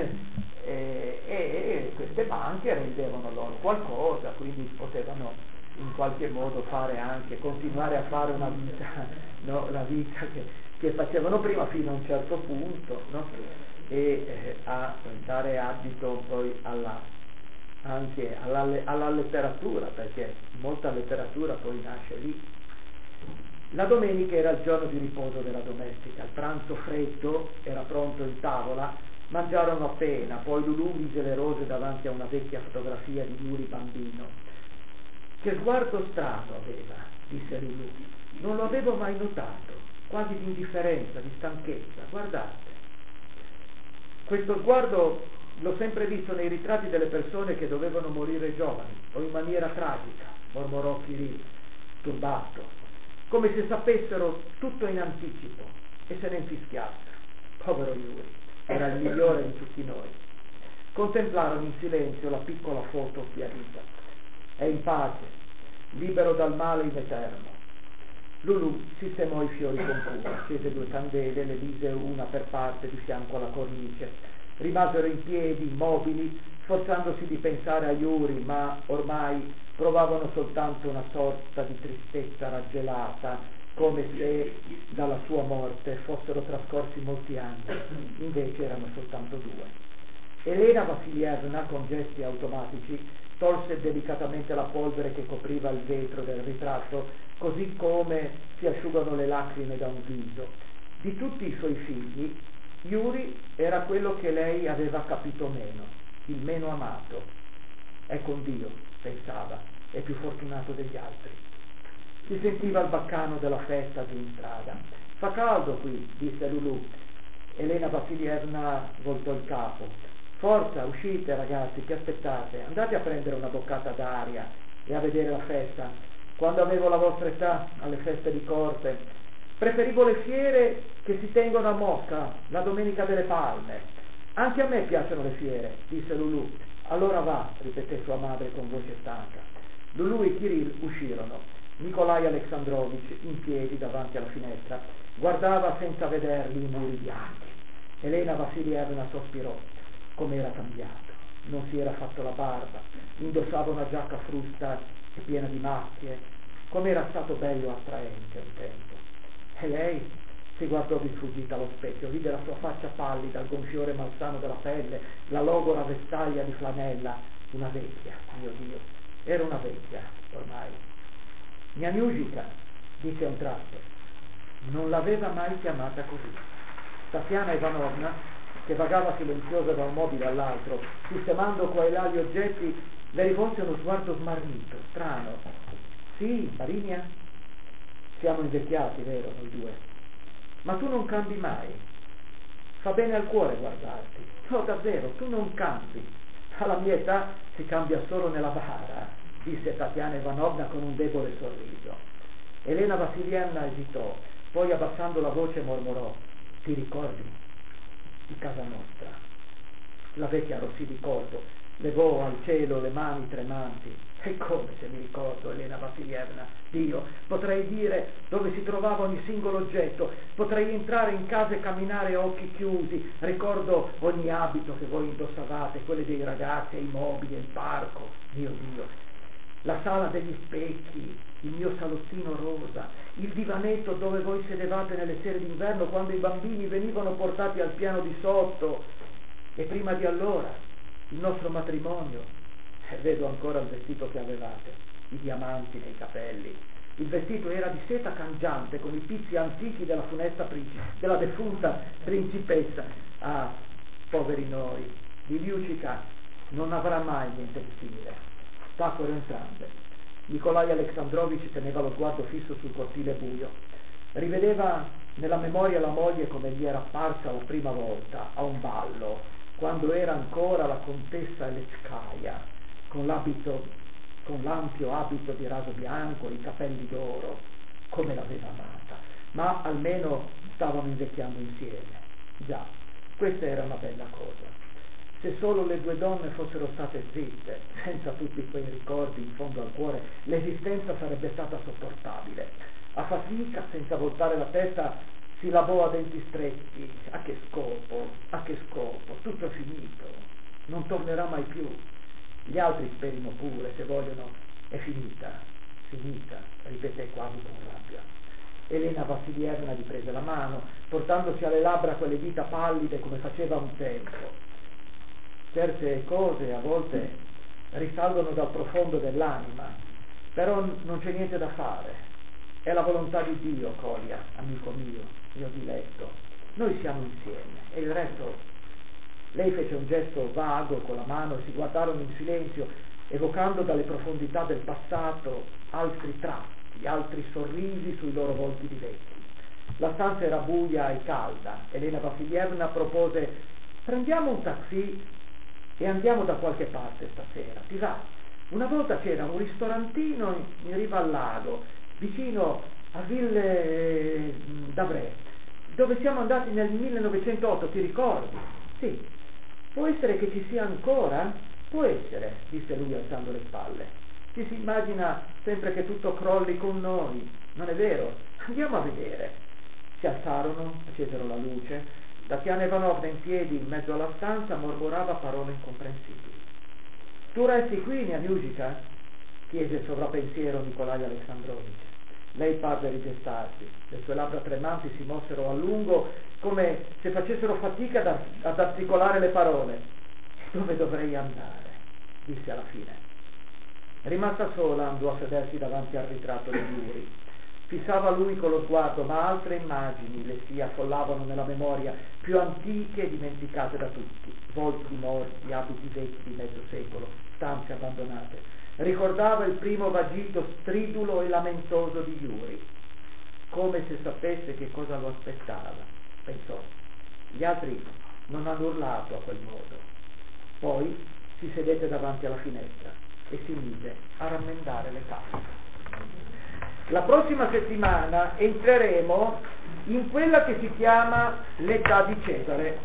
e, e queste banche rendevano loro qualcosa, quindi potevano in qualche modo fare anche, continuare a fare una vita, no? La vita che, che facevano prima fino a un certo punto, no? E eh, a dare adito poi alla, anche alla, alla letteratura, perché molta letteratura poi nasce lì. La domenica era il giorno di riposo della domestica, il pranzo freddo era pronto in tavola. Mangiarono appena, poi Lulù mise le rose davanti a una vecchia fotografia di Iuri bambino. Che sguardo strano aveva, disse Lulù. Non lo avevo mai notato, quasi di indifferenza, di stanchezza. Guardate. Questo sguardo l'ho sempre visto nei ritratti delle persone che dovevano morire giovani, o in maniera tragica, mormorò Kirill, turbato, come se sapessero tutto in anticipo e se ne infischiassero. Povero Iuri. Era il migliore di tutti noi. Contemplarono in silenzio la piccola foto sbiadita. È in pace, libero dal male in eterno. Lulù sistemò i fiori con cura, accese due candele, le mise una per parte di fianco alla cornice. Rimasero in piedi, immobili, sforzandosi di pensare a Iuri, ma ormai provavano soltanto una sorta di tristezza raggelata, come se dalla sua morte fossero trascorsi molti anni, invece erano soltanto due. Elena Vassilievna, con gesti automatici, tolse delicatamente la polvere che copriva il vetro del ritratto, così come si asciugano le lacrime da un viso. Di tutti i suoi figli, Iuri era quello che lei aveva capito meno, il meno amato. È con Dio, pensava, è più fortunato degli altri. Si sentiva il baccano della festa giù in strada. Fa caldo qui, disse Lulù. Elena Vassilievna voltò il capo. Forza, uscite ragazzi, che aspettate? Andate a prendere una boccata d'aria e a vedere la festa. Quando avevo la vostra età, alle feste di corte, preferivo le fiere che si tengono a Mosca, la Domenica delle Palme. Anche a me piacciono le fiere, disse Lulù. Allora va, ripeté sua madre con voce stanca. Lulù e Kirill uscirono. Nikolai Alexandrovich, in piedi davanti alla finestra, guardava senza vederli i muri bianchi. Elena Vassilievna sospirò. Com'era cambiato. Non si era fatto la barba, indossava una giacca frusta e piena di macchie. Com'era stato bello e attraente un tempo.
E lei si guardò di sfuggita allo specchio, vide la sua faccia pallida, il gonfiore malsano della pelle, la logora vestaglia di flanella, una vecchia, mio Dio, era una vecchia ormai. Gnaniugica, disse a un tratto, non l'aveva mai chiamata così. Tatiana Ivanovna, che vagava silenziosa da un mobile all'altro, sistemando qua e là gli oggetti, le rivolse uno sguardo smarrito, strano. Sì, Marinia? Siamo invecchiati, vero, noi due? Ma tu non cambi mai. Fa bene al cuore guardarti. No, davvero, tu non cambi. Alla mia età si cambia solo nella bara, disse Tatiana Ivanovna con un debole sorriso. Elena Vassilievna esitò, poi abbassando la voce mormorò, ti ricordi di casa nostra? La vecchia arrossì di colpo, levò al cielo le mani tremanti. E come se mi ricordo, Elena Vassilievna, Dio, potrei dire dove si trovava ogni singolo oggetto, potrei entrare in casa e camminare a occhi chiusi, ricordo ogni abito che voi indossavate, quelli dei ragazzi, i mobili, il parco, mio Dio, la sala degli specchi, il mio salottino rosa, il divanetto dove voi sedevate nelle sere d'inverno quando i bambini venivano portati al piano di sotto, e prima di allora il nostro matrimonio. E vedo ancora il vestito che avevate, i diamanti nei capelli. Il vestito era di seta cangiante con i pizzi antichi della funesta princi- della defunta principessa. Ah, poveri noi, di Liucica non avrà mai niente di simile. Tacquero entrambe. Nikolai Alexandrovich teneva lo sguardo fisso sul cortile buio. Rivedeva nella memoria la moglie come gli era apparsa la prima volta a un ballo, quando era ancora la contessa Elezkaya, con l'abito, con l'ampio abito di raso bianco, i capelli d'oro, come l'aveva amata, ma almeno stavano invecchiando insieme. Già, questa era una bella cosa. Se solo le due donne fossero state zitte, senza tutti quei ricordi in fondo al cuore, l'esistenza sarebbe stata sopportabile. A fatica, senza voltare la testa, si lavò a denti stretti. A che scopo? A che scopo? Tutto è finito. Non tornerà mai più. Gli altri sperino pure, se vogliono. È finita, finita, ripeté quasi con rabbia. Elena Vassilievna gli prese la mano, portandosi alle labbra quelle dita pallide come faceva un tempo. Certe cose a volte risalgono dal profondo dell'anima, però non c'è niente da fare. È la volontà di Dio, Colia, amico mio, mio diletto. Noi siamo insieme e il resto. Lei fece un gesto vago con la mano e si guardarono in silenzio, evocando dalle profondità del passato altri tratti, altri sorrisi sui loro volti di vecchi. La stanza era buia e calda. Elena Vassilievna propose: prendiamo un taxi e andiamo da qualche parte stasera, ti va? Una volta c'era un ristorantino in, in riva al lago, vicino a Ville d'Avray, dove siamo andati nel millenovecentotto, ti ricordi? Sì. Può essere che ci sia ancora? Può essere, disse lui alzando le spalle. Ci si immagina sempre che tutto crolli con noi, non è vero? Andiamo a vedere. Si alzarono, accesero la luce. Tatiana Ivanovna in piedi in mezzo alla stanza mormorava parole incomprensibili. Tu resti qui, Gnaniugica? Chiese il sovrappensiero Nikolai Alexandrovich. Lei parve ridestarsi, le sue labbra tremanti si mossero a lungo come se facessero fatica ad, ad articolare le parole. Dove dovrei andare? Disse alla fine. Rimasta sola andò a sedersi davanti al ritratto di Yuri. Fissava lui con lo sguardo, ma altre immagini le si affollavano nella memoria, più antiche e dimenticate da tutti, volti morti, abiti vecchi di mezzo secolo, stanze abbandonate. Ricordava il primo vagito stridulo e lamentoso di Yuri, come se sapesse che cosa lo aspettava. Pensò, gli altri non hanno urlato a quel modo. Poi si sedette davanti alla finestra e si mise a rammendare le case. La prossima settimana entreremo in quella che si chiama l'età di Cesare.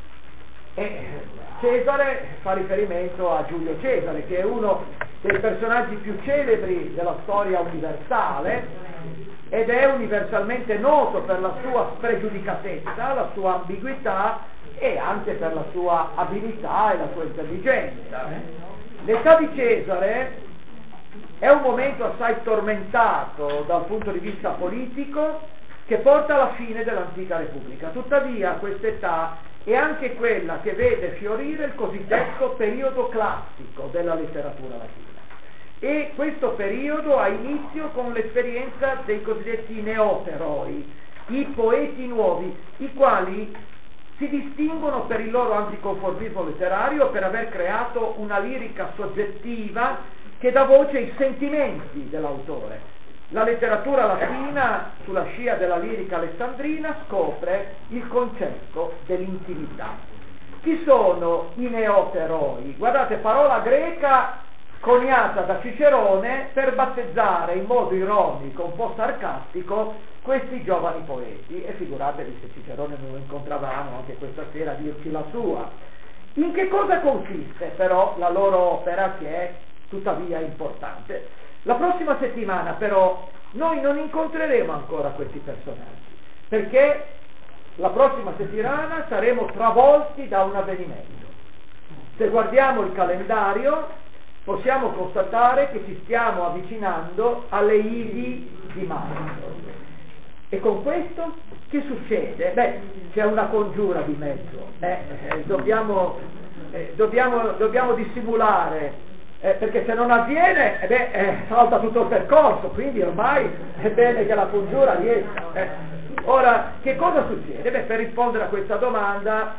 E Cesare fa riferimento a Giulio Cesare, che è uno dei personaggi più celebri della storia universale ed è universalmente noto per la sua spregiudicatezza, la sua ambiguità e anche per la sua abilità e la sua intelligenza. L'età di Cesare è un momento assai tormentato dal punto di vista politico che porta alla fine dell'antica Repubblica. Tuttavia quest'età è anche quella che vede fiorire il cosiddetto periodo classico della letteratura latina. E questo periodo ha inizio con l'esperienza dei cosiddetti neoteroi, i poeti nuovi, i quali si distinguono per il loro anticonformismo letterario, per aver creato una lirica soggettiva che dà voce ai sentimenti dell'autore. La letteratura latina, sulla scia della lirica alessandrina, scopre il concetto dell'intimità. Chi sono i neoteroi? Guardate, parola greca coniata da Cicerone per battezzare in modo ironico, un po' sarcastico, questi giovani poeti, e figuratevi se Cicerone non lo incontravamo anche questa sera a dirci la sua. In che cosa consiste però la loro opera, che è tuttavia importante? La prossima settimana però noi non incontreremo ancora questi personaggi, perché la prossima settimana saremo travolti da un avvenimento. Se guardiamo il calendario possiamo constatare che ci stiamo avvicinando alle Idi di marzo. E con questo che succede? Beh, c'è una congiura di mezzo, eh, eh, dobbiamo, eh, dobbiamo, dobbiamo dissimulare, eh, perché se non avviene, eh beh, eh, salta tutto il percorso, quindi ormai è bene che la congiura riesca. Eh. Ora, che cosa succede? Beh, per rispondere a questa domanda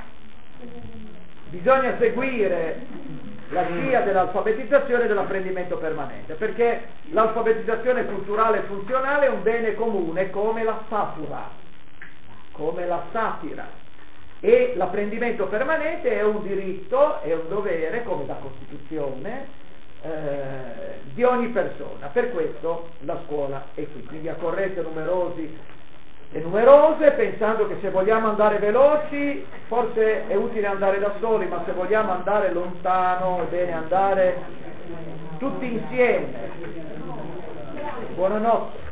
bisogna seguire la scia dell'alfabetizzazione e dell'apprendimento permanente, perché l'alfabetizzazione culturale e funzionale è un bene comune come la satura, come la satira, e l'apprendimento permanente è un diritto, è un dovere, come da Costituzione, eh, di ogni persona. Per questo la scuola è qui, quindi accorrete numerosi e numerose, pensando che se vogliamo andare veloci forse è utile andare da soli, ma se vogliamo andare lontano è bene andare tutti insieme. Buonanotte.